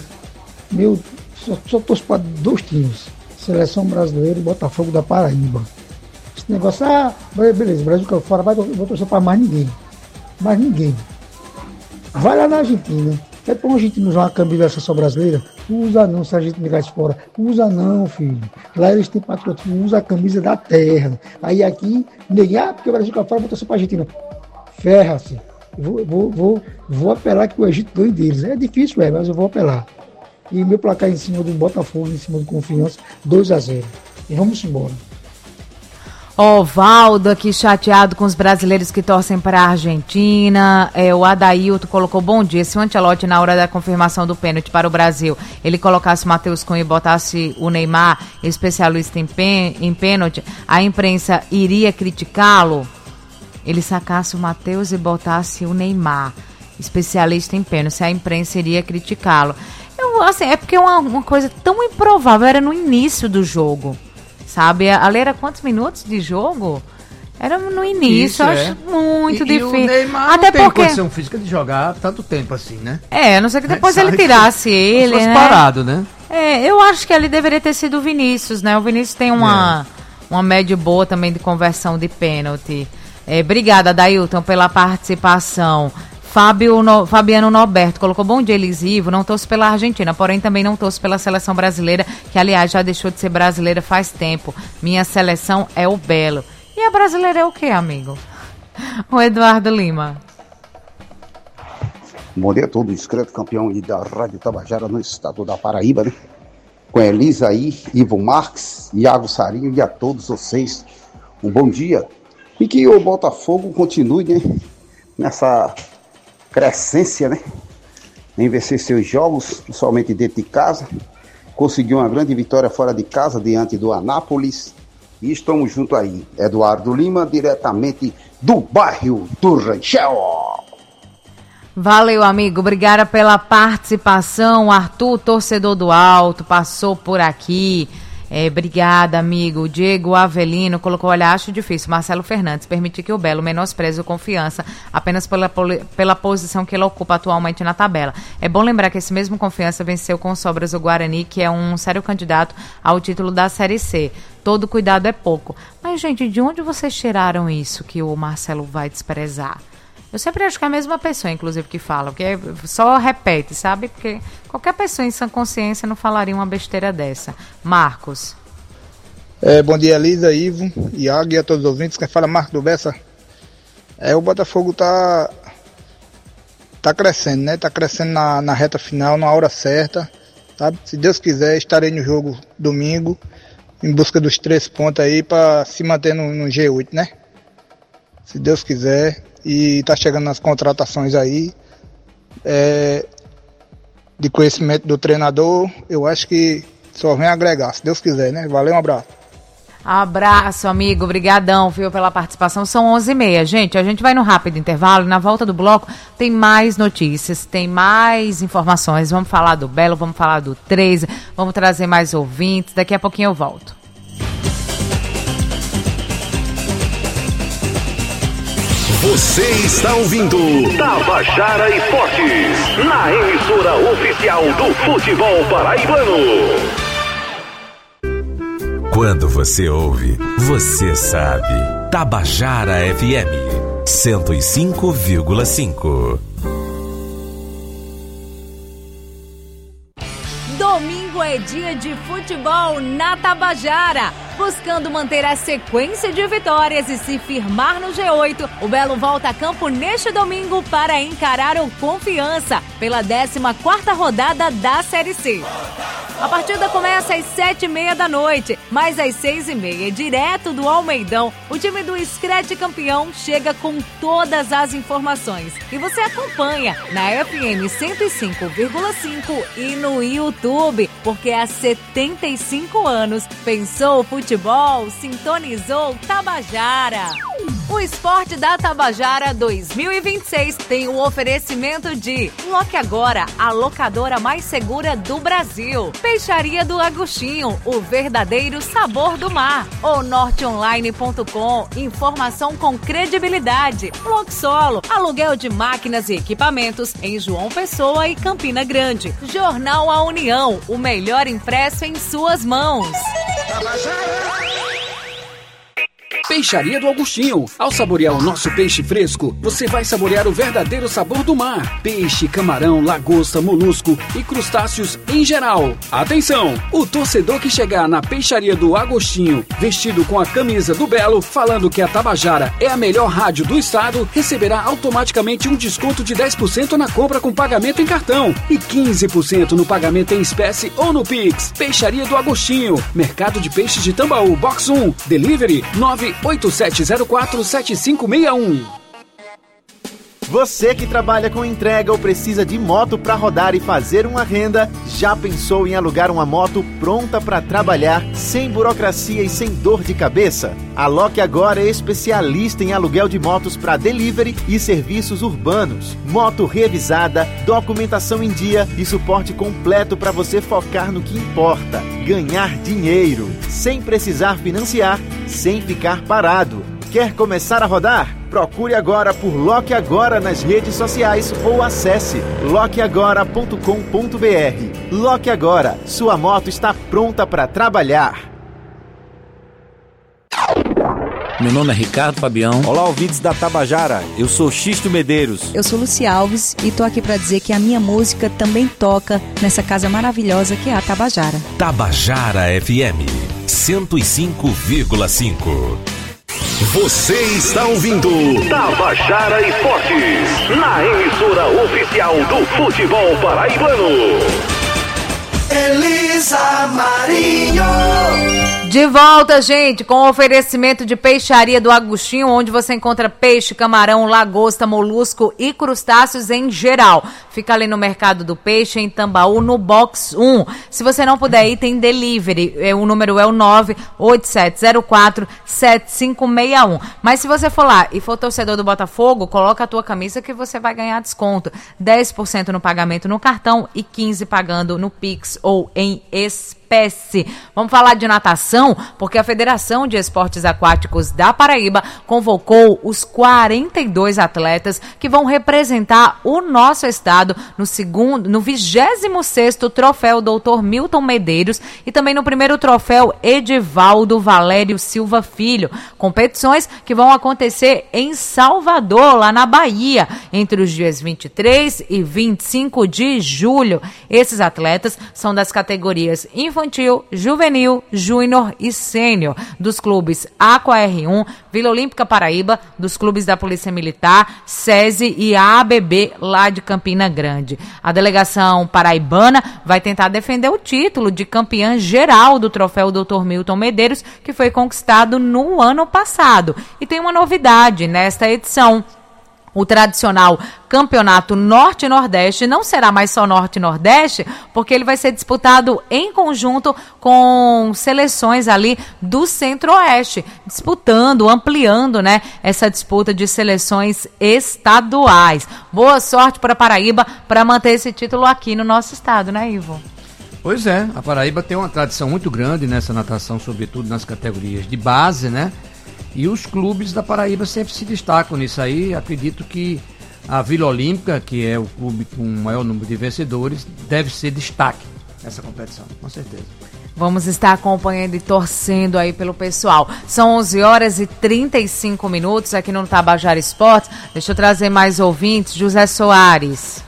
Só torço para 2 times, Seleção Brasileira e Botafogo da Paraíba. Esse negócio, beleza, Brasil caiu fora, vou torcer para mais ninguém. Vai lá na Argentina, quer pôr um argentino usar uma camisa da Seleção Brasileira? Usa não, se a gente ligar isso fora. Usa não, filho. Lá eles têm patrocínio, usa a camisa da terra. Aí aqui, ninguém, porque o Brasil caiu fora, vou torcer para a Argentina. Ferra-se. Vou apelar que o Egito ganhe deles. É difícil, mas eu vou apelar. E meu placar em cima do Botafogo, em cima do Confiança, 2-0. E vamos embora. Valdo aqui chateado com os brasileiros que torcem para a Argentina. O Adailton colocou: bom dia. Se o Ancelotti, na hora da confirmação do pênalti para o Brasil, ele colocasse o Matheus Cunha e botasse o Neymar, especialista em pênalti, a imprensa iria criticá-lo? Ele sacasse o Matheus e botasse o Neymar, especialista em pênalti, a imprensa iria criticá-lo. Assim, é porque é uma coisa tão improvável, era no início do jogo, sabe? Ali era quantos minutos de jogo? Era no início, eu acho muito difícil. E o Neymar até não tem porque condição física de jogar tanto tempo assim, né? A não ser que depois ele tirasse ele, né? Parado, né? Eu acho que ali deveria ter sido o Vinícius, né? O Vinícius tem uma média boa também de conversão de pênalti. Obrigada, Dailton, pela participação. Fabiano Norberto colocou: bom dia, Elis e Ivo, não torço pela Argentina, porém também não torço pela seleção brasileira, que aliás já deixou de ser brasileira faz tempo. Minha seleção é o Belo. E a brasileira é o quê, amigo? O Eduardo Lima. Bom dia a todos, inscrito campeão aí da Rádio Tabajara no estado da Paraíba, né? Com a Elisa aí, Ivo Marques, Iago Sarinho e a todos vocês, um bom dia. E que o Botafogo continue, né, nessa crescência, né, em vencer seus jogos, principalmente dentro de casa. Conseguiu uma grande vitória fora de casa, diante do Anápolis. E estamos juntos aí. Eduardo Lima, diretamente do bairro do Ranchel. Valeu, amigo. Obrigada pela participação. Arthur, torcedor do Alto, passou por aqui. Obrigada, amigo. Diego Avelino colocou: olha, acho difícil Marcelo Fernandes permitir que o Belo menospreze o Confiança apenas pela posição que ele ocupa atualmente na tabela. É bom lembrar que esse mesmo Confiança venceu com sobras o Guarani, que é um sério candidato ao título da Série C. Todo cuidado é pouco. Mas, gente, de onde vocês tiraram isso que o Marcelo vai desprezar? Eu sempre acho que é a mesma pessoa, inclusive, que fala, porque só repete, sabe? Porque qualquer pessoa em sã consciência não falaria uma besteira dessa. Marcos. Bom dia, Elisa, Ivo, Iago e a todos os ouvintes. Quem fala é Marcos do Bessa. O Botafogo tá crescendo, né? Tá crescendo na reta final, na hora certa, sabe? Se Deus quiser, estarei no jogo domingo, em busca dos 3 pontos aí para se manter no G8, né? Se Deus quiser. E tá chegando nas contratações aí, de conhecimento do treinador, eu acho que só vem agregar, se Deus quiser, né? Valeu, um abraço. Abraço, amigo, brigadão, viu, pela participação. São 11h30, gente, a gente vai no rápido intervalo e na volta do bloco tem mais notícias, tem mais informações, vamos falar do Belo, vamos falar do 13, vamos trazer mais ouvintes, daqui a pouquinho eu volto. Você está ouvindo Tabajara Esportes, na emissora oficial do futebol paraibano. Quando você ouve, você sabe. Tabajara FM 105,5. Domingo é dia de futebol na Tabajara. Buscando manter a sequência de vitórias e se firmar no G8, o Belo volta a campo neste domingo para encarar o Confiança pela 14ª rodada da Série C. A partida começa às 7h30 da noite, mas às 6h30, direto do Almeidão, o time do Scred campeão chega com todas as informações. E você acompanha na FM 105,5 e no YouTube, porque há 75 anos pensou o futebol, sintonizou Tabajara. O Esporte da Tabajara 2026 tem o oferecimento de Loque Agora, a locadora mais segura do Brasil. Peixaria do Agostinho, o verdadeiro sabor do mar. Onorteonline.com, informação com credibilidade. Loxolo, aluguel de máquinas e equipamentos em João Pessoa e Campina Grande. Jornal A União, o melhor impresso em suas mãos. Peixaria do Agostinho. Ao saborear o nosso peixe fresco, você vai saborear o verdadeiro sabor do mar. Peixe, camarão, lagosta, molusco e crustáceos em geral. Atenção! O torcedor que chegar na Peixaria do Agostinho, vestido com a camisa do Belo, falando que a Tabajara é a melhor rádio do estado, receberá automaticamente um desconto de 10% na compra com pagamento em cartão e 15% no pagamento em espécie ou no Pix. Peixaria do Agostinho. Mercado de Peixes de Tambaú, Box 1. Delivery 987047561. Você que trabalha com entrega ou precisa de moto para rodar e fazer uma renda, já pensou em alugar uma moto pronta para trabalhar, sem burocracia e sem dor de cabeça? A Loque Agora é especialista em aluguel de motos para delivery e serviços urbanos. Moto revisada, documentação em dia e suporte completo para você focar no que importa: ganhar dinheiro, sem precisar financiar, sem ficar parado. Quer começar a rodar? Procure agora por Loque Agora nas redes sociais ou acesse loqueagora.com.br. Loque Agora, sua moto está pronta para trabalhar. Meu nome é Ricardo Fabião. Olá, ouvintes da Tabajara. Eu sou Xisto Medeiros. Eu sou Luci Alves e tô aqui para dizer que a minha música também toca nessa casa maravilhosa que é a Tabajara. Tabajara FM 105,5. Você está ouvindo Tabajara Esportes, na emissora oficial do futebol paraibano. Elisa Marinho. De volta, gente, com o oferecimento de Peixaria do Agostinho, onde você encontra peixe, camarão, lagosta, molusco e crustáceos em geral. Fica ali no Mercado do Peixe, em Tambaú, no Box 1. Se você não puder ir, tem delivery. O número é o 987047561. Mas se você for lá e for torcedor do Botafogo, coloca a tua camisa que você vai ganhar desconto. 10% no pagamento no cartão e 15% pagando no Pix ou em espécie. Vamos falar de natação, porque a Federação de Esportes Aquáticos da Paraíba convocou os 42 atletas que vão representar o nosso estado no 26º Troféu Dr. Milton Medeiros e também no primeiro Troféu Edivaldo Valério Silva Filho. Competições que vão acontecer em Salvador, lá na Bahia, entre os dias 23 e 25 de julho. Esses atletas são das categorias infantil, juvenil, júnior e sênior, dos clubes Aqua R1, Vila Olímpica Paraíba, dos clubes da Polícia Militar, SESI e a ABB lá de Campina Grande. A delegação paraibana vai tentar defender o título de campeã geral do Troféu Dr. Milton Medeiros, que foi conquistado no ano passado. E tem uma novidade nesta edição. O tradicional campeonato Norte e Nordeste não será mais só Norte e Nordeste, porque ele vai ser disputado em conjunto com seleções ali do Centro-Oeste, disputando, ampliando, né, essa disputa de seleções estaduais. Boa sorte para a Paraíba para manter esse título aqui no nosso estado, né, Ivo? Pois é, a Paraíba tem uma tradição muito grande nessa natação, sobretudo nas categorias de base, né? E os clubes da Paraíba sempre se destacam nisso aí. Acredito que a Vila Olímpica, que é o clube com o maior número de vencedores, deve ser destaque nessa competição, com certeza. Vamos estar acompanhando e torcendo aí pelo pessoal. São 11h35 aqui no Tabajara Esportes. Deixa eu trazer mais ouvintes. José Soares.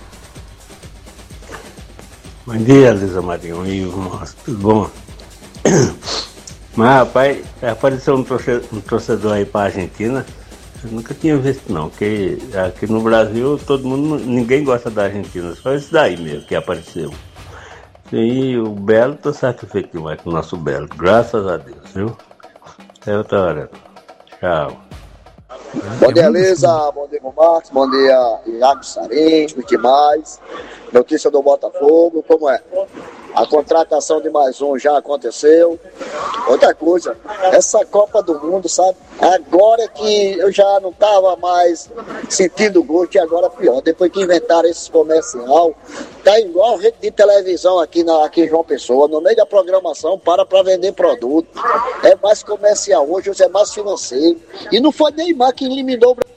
Bom dia, Elisa Marinho. Ivo, tudo bom? Mas, rapaz, apareceu um torcedor aí pra Argentina. Eu nunca tinha visto, não. Porque aqui no Brasil, ninguém gosta da Argentina. Só esse daí mesmo que apareceu. E o Belo, tô satisfeito demais com o nosso Belo. Graças a Deus, viu? Até outra hora. Tchau. Bom dia, Elisa. Bom dia, Marcos. Bom dia, Iago Sarim. O que mais? Notícia do Botafogo. Como é? A contratação de mais um já aconteceu. Outra coisa, essa Copa do Mundo, sabe? Agora que eu já não estava mais sentindo gosto, e agora pior. Depois que inventaram esse comercial, tá igual rede de televisão aqui em João Pessoa. No meio da programação, para vender produto. É mais comercial hoje é mais financeiro. E não foi Neymar que eliminou o Brasil.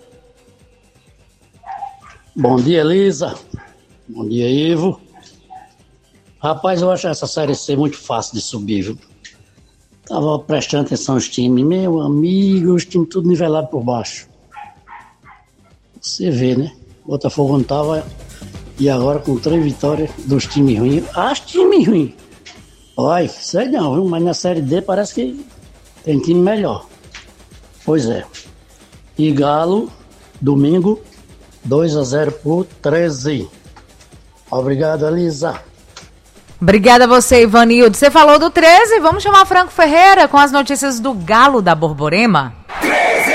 Bom dia, Elisa. Bom dia, Ivo. Rapaz, eu acho essa Série C muito fácil de subir, viu? Tava prestando atenção aos times. Meu amigo, os times tudo nivelado por baixo. Você vê, né? Botafogo não tava... E agora com 3 vitórias dos times ruins. Acho time ruim. Olha, sei não, viu? Mas na Série D parece que tem time melhor. Pois é. E Galo, domingo, 2-0 por 13. Obrigado, Elisa. Obrigada a você, Ivanildo. Você falou do 13, vamos chamar Franco Ferreira com as notícias do Galo da Borborema. 13!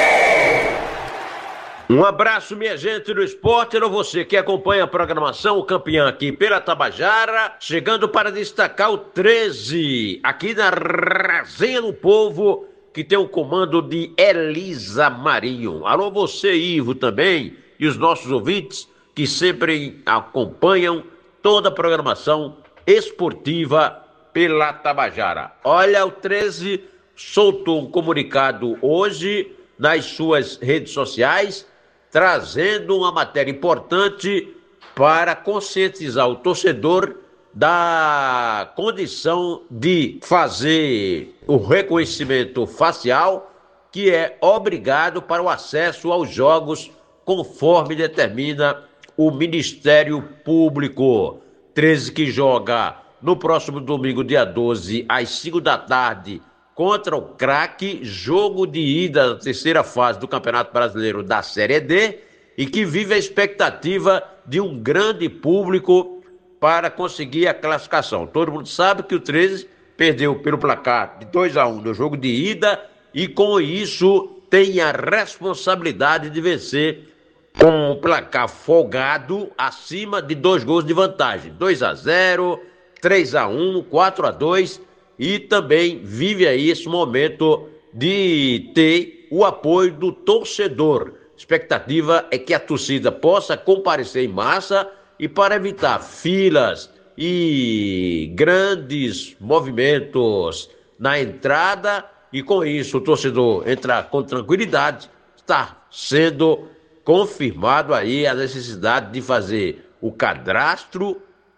Um abraço, minha gente do esporte, ou você que acompanha a programação, o campeão aqui pela Tabajara, chegando para destacar o 13, aqui na Resenha do Povo, que tem o comando de Elisa Marinho. Alô, você, Ivo, também, e os nossos ouvintes que sempre acompanham toda a programação esportiva pela Tabajara. Olha, o 13 soltou um comunicado hoje nas suas redes sociais, trazendo uma matéria importante para conscientizar o torcedor da condição de fazer o reconhecimento facial que é obrigado para o acesso aos jogos conforme determina o Ministério Público. 13 que joga no próximo domingo, dia 12, às 5 da tarde, contra o Craque, jogo de ida da terceira fase do Campeonato Brasileiro da Série D, e que vive a expectativa de um grande público para conseguir a classificação. Todo mundo sabe que o 13 perdeu pelo placar de 2-1 no jogo de ida e com isso tem a responsabilidade de vencer com um placar folgado acima de 2 gols de vantagem. 2-0, 3-1, 4-2 e também vive aí esse momento de ter o apoio do torcedor. A expectativa é que a torcida possa comparecer em massa e para evitar filas e grandes movimentos na entrada e com isso o torcedor entrar com tranquilidade, está sendo confirmado aí a necessidade de fazer o cadastro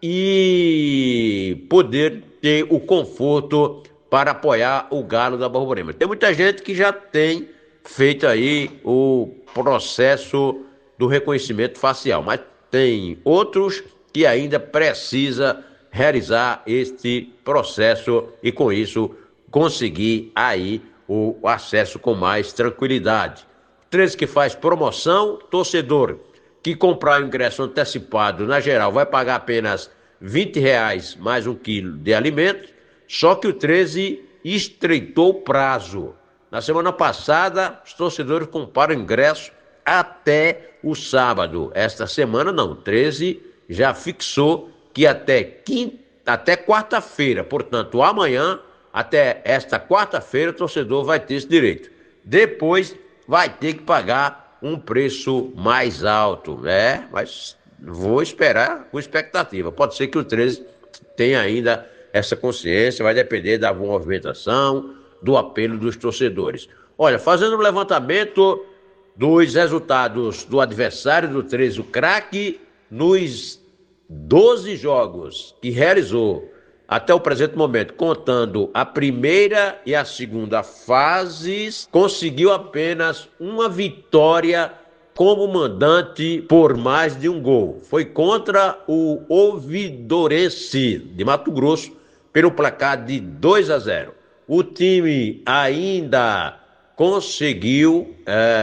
e poder ter o conforto para apoiar o Galo da Borborema. Tem muita gente que já tem feito aí o processo do reconhecimento facial, mas tem outros que ainda precisa realizar este processo e com isso conseguir aí o acesso com mais tranquilidade. 13 que faz promoção, torcedor que comprar o ingresso antecipado na geral vai pagar apenas R$20 mais 1 quilo de alimento, só que o 13 estreitou o prazo. Na semana passada, os torcedores compraram ingresso até o sábado. Esta semana não, o 13 já fixou que até quarta-feira, portanto amanhã, até esta quarta-feira, o torcedor vai ter esse direito. Depois vai ter que pagar um preço mais alto, né? Mas vou esperar com expectativa. Pode ser que o 13 tenha ainda essa consciência, vai depender da movimentação, do apelo dos torcedores. Olha, fazendo um levantamento dos resultados do adversário do 13, o Craque, nos 12 jogos que realizou até o presente momento, contando a primeira e a segunda fases, conseguiu apenas uma vitória como mandante por mais de 1 gol. Foi contra o Ouvidorense de Mato Grosso pelo placar de 2-0. O time ainda conseguiu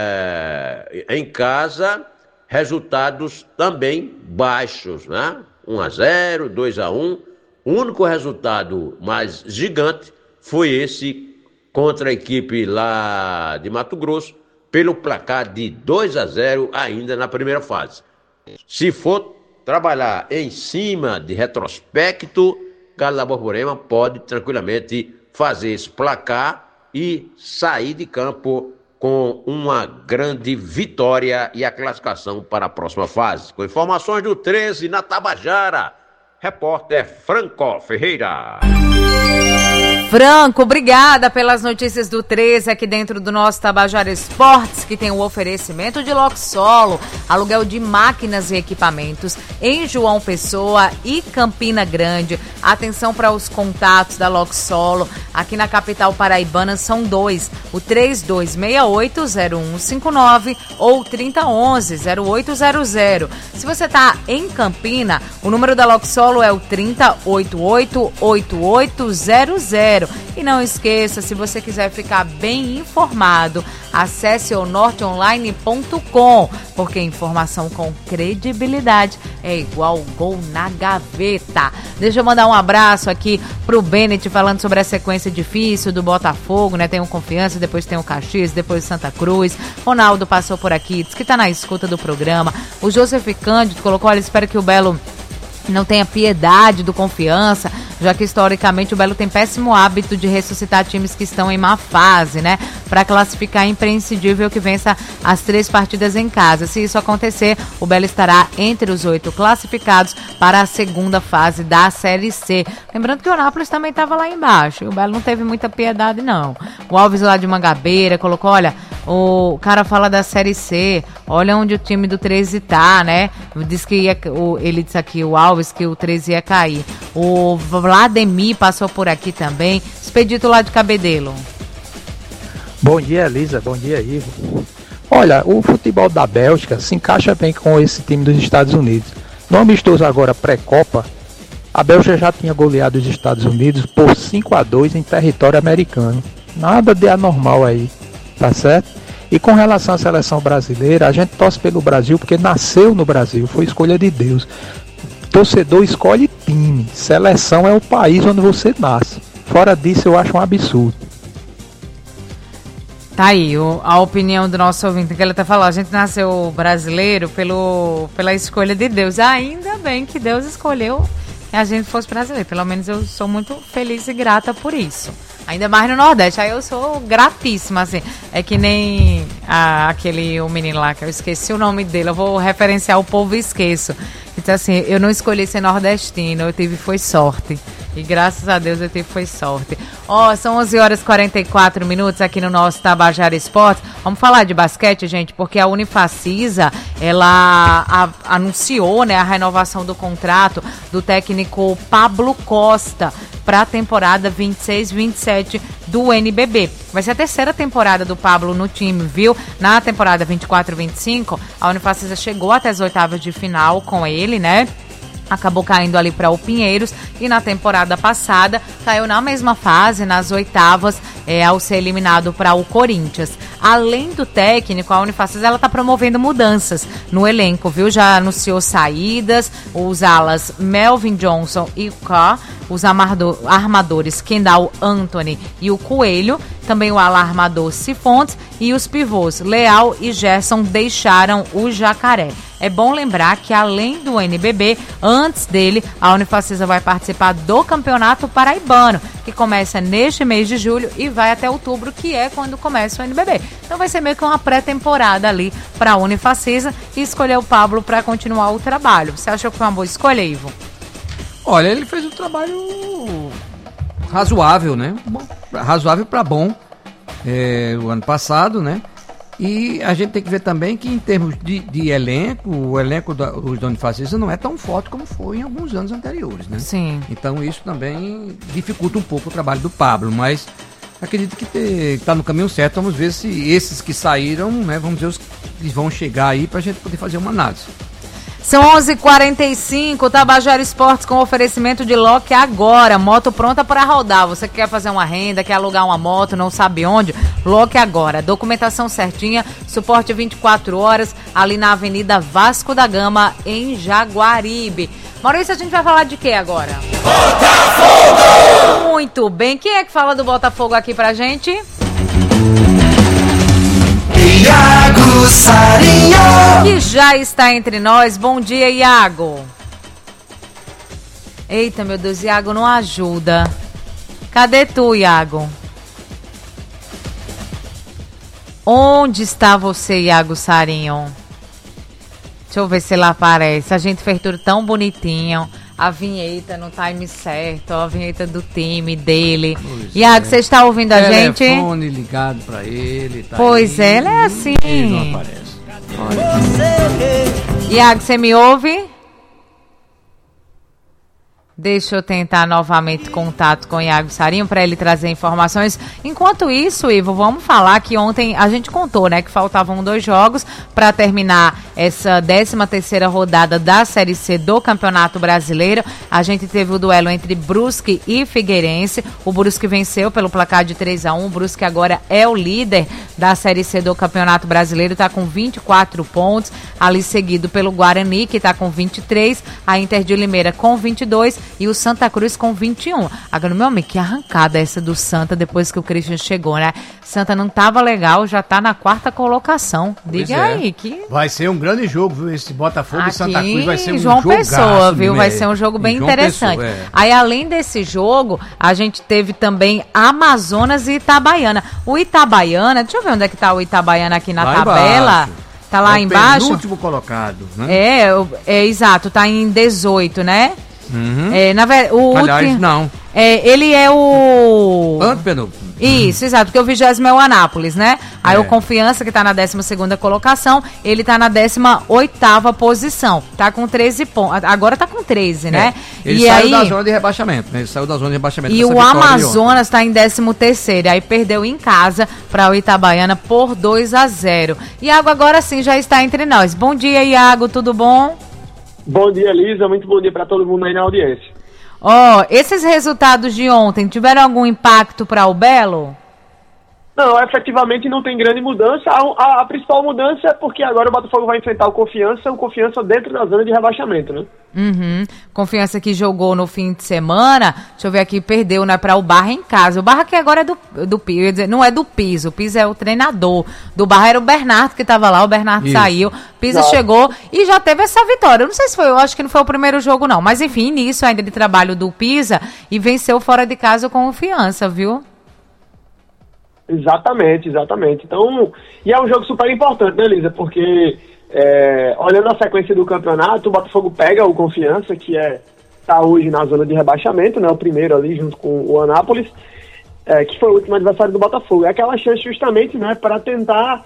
em casa resultados também baixos, né? 1-0, 2-1. O único resultado mais gigante foi esse contra a equipe lá de Mato Grosso, pelo placar de 2-0 ainda na primeira fase. Se for trabalhar em cima de retrospecto, Galo da Borborema pode tranquilamente fazer esse placar e sair de campo com uma grande vitória e a classificação para a próxima fase. Com informações do 13 na Tabajara, repórter Franco Ferreira. Franco, obrigada pelas notícias do 13 aqui dentro do nosso Tabajara Esportes, que tem o oferecimento de Loxolo, aluguel de máquinas e equipamentos em João Pessoa e Campina Grande. Atenção para os contatos da Loxolo, aqui na capital paraibana são 2, o 3268-0159 ou 3011-0800. Se você está em Campina, o número da Loxolo é o 3088-8800. E não esqueça, se você quiser ficar bem informado, acesse o norteonline.com, porque informação com credibilidade é igual gol na gaveta. Deixa eu mandar um abraço aqui pro Bennett, falando sobre a sequência difícil do Botafogo, né? Tem o Confiança, depois tem o Caxias, depois o Santa Cruz. Ronaldo passou por aqui, diz que tá na escuta do programa. O Joseph Cândido colocou, olha, espero que o Belo não tenha piedade do Confiança, já que historicamente o Belo tem péssimo hábito de ressuscitar times que estão em má fase, né? Para classificar, é imprescindível que vença as 3 partidas em casa. Se isso acontecer, o Belo estará entre os 8 classificados para a segunda fase da Série C. Lembrando que o Nápoles também estava lá embaixo, e o Belo não teve muita piedade, não. O Alves lá de Mangabeira colocou, olha, o cara fala da Série C, olha onde o time do 13 tá, né? Diz que ele disse aqui, o Alves, que o 13 ia cair. O Vladimir passou por aqui também. Expedito lá de Cabedelo. Bom dia, Elisa. Bom dia, Ivo. Olha, o futebol da Bélgica se encaixa bem com esse time dos Estados Unidos. No amistoso agora pré-Copa, a Bélgica já tinha goleado os Estados Unidos por 5-2 em território americano. Nada de anormal aí, tá certo? E com relação à seleção brasileira, a gente torce pelo Brasil porque nasceu no Brasil, foi escolha de Deus. Torcedor escolhe time, seleção é o país onde você nasce. Fora disso, eu acho um absurdo. Tá aí, a opinião do nosso ouvinte, que ele até falou, a gente nasceu brasileiro pela escolha de Deus. Ainda bem que Deus escolheu que a gente fosse brasileiro. Pelo menos eu sou muito feliz e grata por isso. Ainda mais no Nordeste, aí eu sou gratíssima, assim. É que nem o menino lá, que eu esqueci o nome dele, eu vou referenciar o povo e esqueço. Então, assim, eu não escolhi ser nordestino, eu tive foi sorte. E graças a Deus eu tive foi sorte. São 11h44 aqui no nosso Tabajara Esportes. Vamos falar de basquete, gente, porque a Unifacisa, ela anunciou, né, a renovação do contrato do técnico Pablo Costa para a temporada 26-27 do NBB. Vai ser a terceira temporada do Pablo no time, viu? Na temporada 24-25, a Unifacisa chegou até as oitavas de final com ele, né? Acabou caindo ali para o Pinheiros e na temporada passada caiu na mesma fase, nas oitavas, ao ser eliminado para o Corinthians. Além do técnico, a Unifacisa ela está promovendo mudanças no elenco, viu? Já anunciou saídas, os alas Melvin Johnson e o K, os armadores Kendall Anthony e o Coelho, também o ala armador Cifontes e os pivôs Leal e Gerson deixaram o Jacaré. É bom lembrar que além do NBB, antes dele, a Unifacisa vai participar do Campeonato Paraibano, que começa neste mês de julho e vai até outubro, que é quando começa o NBB. Então vai ser meio que uma pré-temporada ali para a Unifacisa e escolher o Pablo para continuar o trabalho. Você achou que foi uma boa escolha, Ivo? Olha, ele fez um trabalho razoável, né? Razoável para bom o ano passado, né? E a gente tem que ver também que em termos de elenco, o elenco da Unifacisa não é tão forte como foi em alguns anos anteriores, né? Sim. Então isso também dificulta um pouco o trabalho do Pablo, mas acredito que está no caminho certo. Vamos ver se esses que saíram, né? Vamos ver os que vão chegar aí para a gente poder fazer uma análise. São 11h45, Tabajara Esportes com oferecimento de Loque Agora, moto pronta para rodar. Você quer fazer uma renda, quer alugar uma moto, não sabe onde? Loque Agora, documentação certinha, suporte 24 horas, ali na Avenida Vasco da Gama, em Jaguaribe. Maurício, a gente vai falar de quê agora? Botafogo! Muito bem, quem é que fala do Botafogo aqui pra gente? Iago Sarinho, que já está entre nós. Bom dia, Iago. Eita, meu Deus, Iago não ajuda. Cadê tu, Iago? Onde está você, Iago Sarinho? Deixa eu ver se ele aparece. A gente fez tudo tão bonitinho. A vinheta no time certo, a vinheta do time dele. Iago, você está ouvindo a gente? Telefone ligado pra ele. Tá pois aí, é, ele é assim. Ele não aparece. Iago, você me ouve? Deixa eu tentar novamente contato com o Iago Sarinho para ele trazer informações. Enquanto isso, Ivo, vamos falar que ontem a gente contou, né, que faltavam 2 jogos para terminar essa 13ª rodada da Série C do Campeonato Brasileiro. A gente teve o duelo entre Brusque e Figueirense. O Brusque venceu pelo placar de 3-1. O Brusque agora é o líder da Série C do Campeonato Brasileiro, está com 24 pontos, ali seguido pelo Guarani, que está com 23, a Inter de Limeira com 22 e o Santa Cruz com 21. Agora, meu amigo, que arrancada essa do Santa depois que o Christian chegou, né? Santa não tava legal, já tá na 4ª colocação. Diga aí que... Vai ser um grande jogo, viu? Esse Botafogo e Santa Cruz vai ser um João jogaço, Pessoa, viu? Vai ser um jogo bem interessante. Pessoa, Aí, além desse jogo, a gente teve também Amazonas e Itabaiana. O Itabaiana, deixa eu ver onde é que tá o Itabaiana aqui na lá tabela. Embaixo. Tá lá embaixo? O último colocado, né? Exato, tá em 18, né? Uhum. Aliás, não. Ele é o... Antepeno. Isso, exato, porque o 20º é o Anápolis, né? Aí o Confiança, que tá na 12ª colocação, ele tá na 18ª posição. Tá com 13 pontos. Agora tá com 13, né? Ele saiu da zona de rebaixamento, né? Ele saiu da zona de rebaixamento. E o Amazonas tá em 13º, aí perdeu em casa para o Itabaiana por 2-0. Iago, agora sim, já está entre nós. Bom dia, Iago, tudo bom? Bom dia, Elisa, muito bom dia para todo mundo aí na audiência. Esses resultados de ontem tiveram algum impacto para o Belo? Não, efetivamente não tem grande mudança. A principal mudança é porque agora o Botafogo vai enfrentar o Confiança dentro da zona de rebaixamento, né? Confiança que jogou no fim de semana, deixa eu ver aqui, perdeu, né, para o Barra em casa. O Barra que agora é do Piso, não é do Piso, o Piso é o treinador. Do Barra era o Bernardo que estava lá, o Bernardo saiu, Piso chegou e já teve essa vitória. Eu não sei se foi, eu acho que não foi o primeiro jogo não, mas enfim, início ainda de trabalho do Pisa e venceu fora de casa com Confiança, viu? Exatamente. Então, e é um jogo super importante, né, Elisa? Porque, olhando a sequência do campeonato, o Botafogo pega o Confiança, que tá hoje na zona de rebaixamento, né? O primeiro ali, junto com o Anápolis, que foi o último adversário do Botafogo. É aquela chance justamente, né, para tentar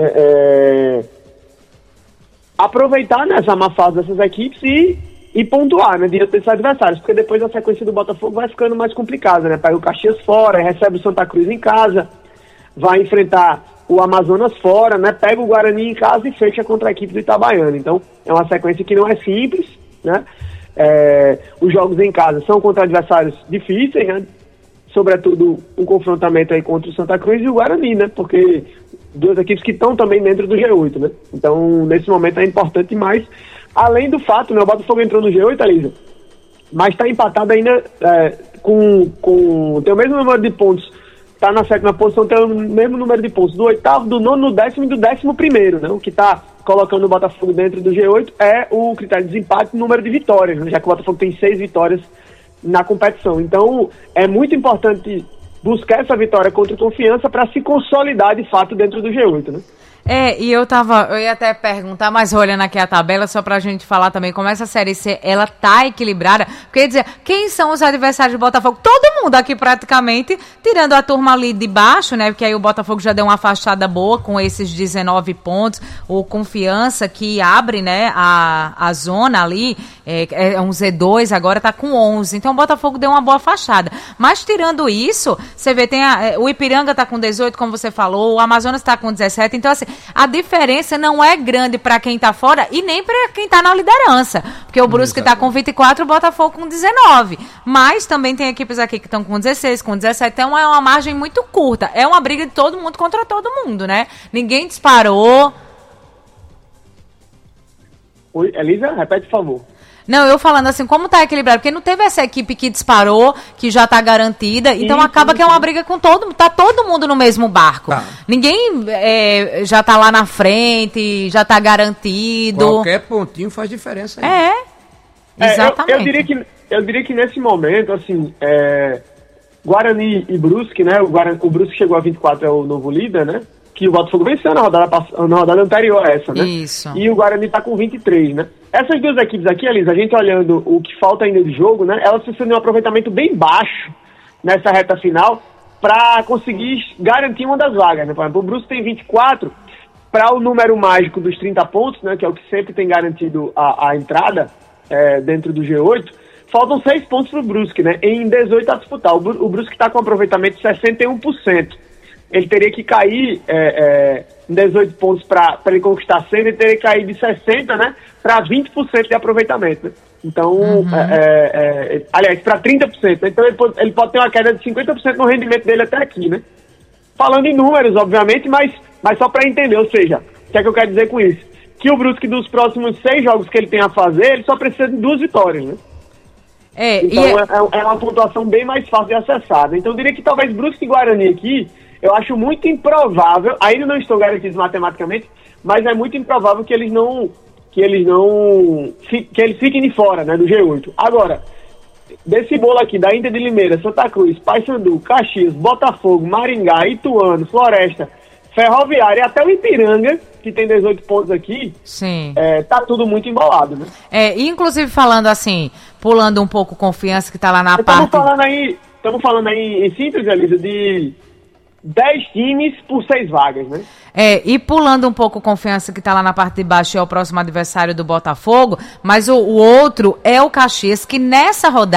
aproveitar nessa má fase dessas equipes e pontuar, né, diante desses adversários, porque depois a sequência do Botafogo vai ficando mais complicada, né? Pega o Caxias fora, recebe o Santa Cruz em casa, vai enfrentar o Amazonas fora, né? Pega o Guarani em casa e fecha contra a equipe do Itabaiana. Então, é uma sequência que não é simples, né? Os jogos em casa são contra adversários difíceis, né? Sobretudo um confrontamento aí contra o Santa Cruz e o Guarani, né? Porque duas equipes que estão também dentro do G8, né? Então, nesse momento é importante mais. Além do fato, né? O Botafogo entrou no G8, Elisa, mas está empatado ainda tem o mesmo número de pontos. Está na 7ª posição, tem o mesmo número de pontos do 8º, do 9º, do 10º e do 11º, né? O que está colocando o Botafogo dentro do G8 é o critério de desempate e número de vitórias, né? Já que o Botafogo tem 6 vitórias na competição. Então, é muito importante buscar essa vitória contra o Confiança para se consolidar de fato dentro do G8, né? E eu ia até perguntar, mas olhando aqui a tabela, só pra gente falar também como essa Série C, ela tá equilibrada, porque ia dizer, quem são os adversários do Botafogo? Todo mundo aqui praticamente, tirando a turma ali de baixo, né, porque aí o Botafogo já deu uma afastada boa com esses 19 pontos, o Confiança que abre, né, a zona ali, é um Z2, agora tá com 11, então o Botafogo deu uma boa afastada, mas tirando isso, você vê, o Ipiranga tá com 18, como você falou, o Amazonas tá com 17, então assim, a diferença não é grande para quem tá fora e nem para quem tá na liderança. Porque o Brusque tá com 24 e o Botafogo com 19. Mas também tem equipes aqui que estão com 16, com 17. Então é uma margem muito curta. É uma briga de todo mundo contra todo mundo, né? Ninguém disparou. Oi, Elisa, repete, por favor. Não, eu falando assim, como tá equilibrado? Porque não teve essa equipe que disparou, que já tá garantida, então acaba que é uma briga com tá todo mundo no mesmo barco. Tá. Ninguém já tá lá na frente, já tá garantido. Qualquer pontinho faz diferença aí. Exatamente. Eu diria que nesse momento, assim, Guarani e Brusque, né? O Brusque chegou a 24, é o novo líder, né? Que o Botafogo venceu na rodada anterior a essa, né? Isso. E o Guarani tá com 23, né? Essas duas equipes aqui, Elisa, a gente olhando o que falta ainda de jogo, né? Elas precisam de um aproveitamento bem baixo nessa reta final para conseguir garantir uma das vagas, né? Por exemplo, o Brusque tem 24, para o número mágico dos 30 pontos, né? Que é o que sempre tem garantido a entrada dentro do G8, faltam 6 pontos pro Brusque, né? Em 18 a disputar. O Brusque está com um aproveitamento de 61%. Ele teria que cair em 18 pontos para ele conquistar 100, ele teria que cair de 60%, né, para 20% de aproveitamento. Né? Então, aliás, para 30%. Né? Então, ele pode ter uma queda de 50% no rendimento dele até aqui, né? Falando em números, obviamente, mas só para entender, ou seja, o que é que eu quero dizer com isso? Que o Brusque, dos próximos 6 jogos que ele tem a fazer, ele só precisa de 2 vitórias, né? Então, é uma pontuação bem mais fácil de acessar. Né? Então, eu diria que talvez Brusque e Guarani aqui, eu acho muito improvável, ainda não estou garantidos matematicamente, mas é muito improvável que eles fiquem de fora, né, do G8. Agora, desse bolo aqui, da Inter de Limeira, Santa Cruz, Paysandu, Caxias, Botafogo, Maringá, Ituano, Floresta, Ferroviária e até o Ipiranga, que tem 18 pontos aqui, sim, tá tudo muito embolado, né? Inclusive falando assim, pulando um pouco Confiança, que tá lá na parte... Estamos falando aí em síntese, Elisa, 10 times por 6 vagas, né? E pulando um pouco o Confiança, que está lá na parte de baixo, é o próximo adversário do Botafogo, mas o outro é o Caxias, que nessa rodada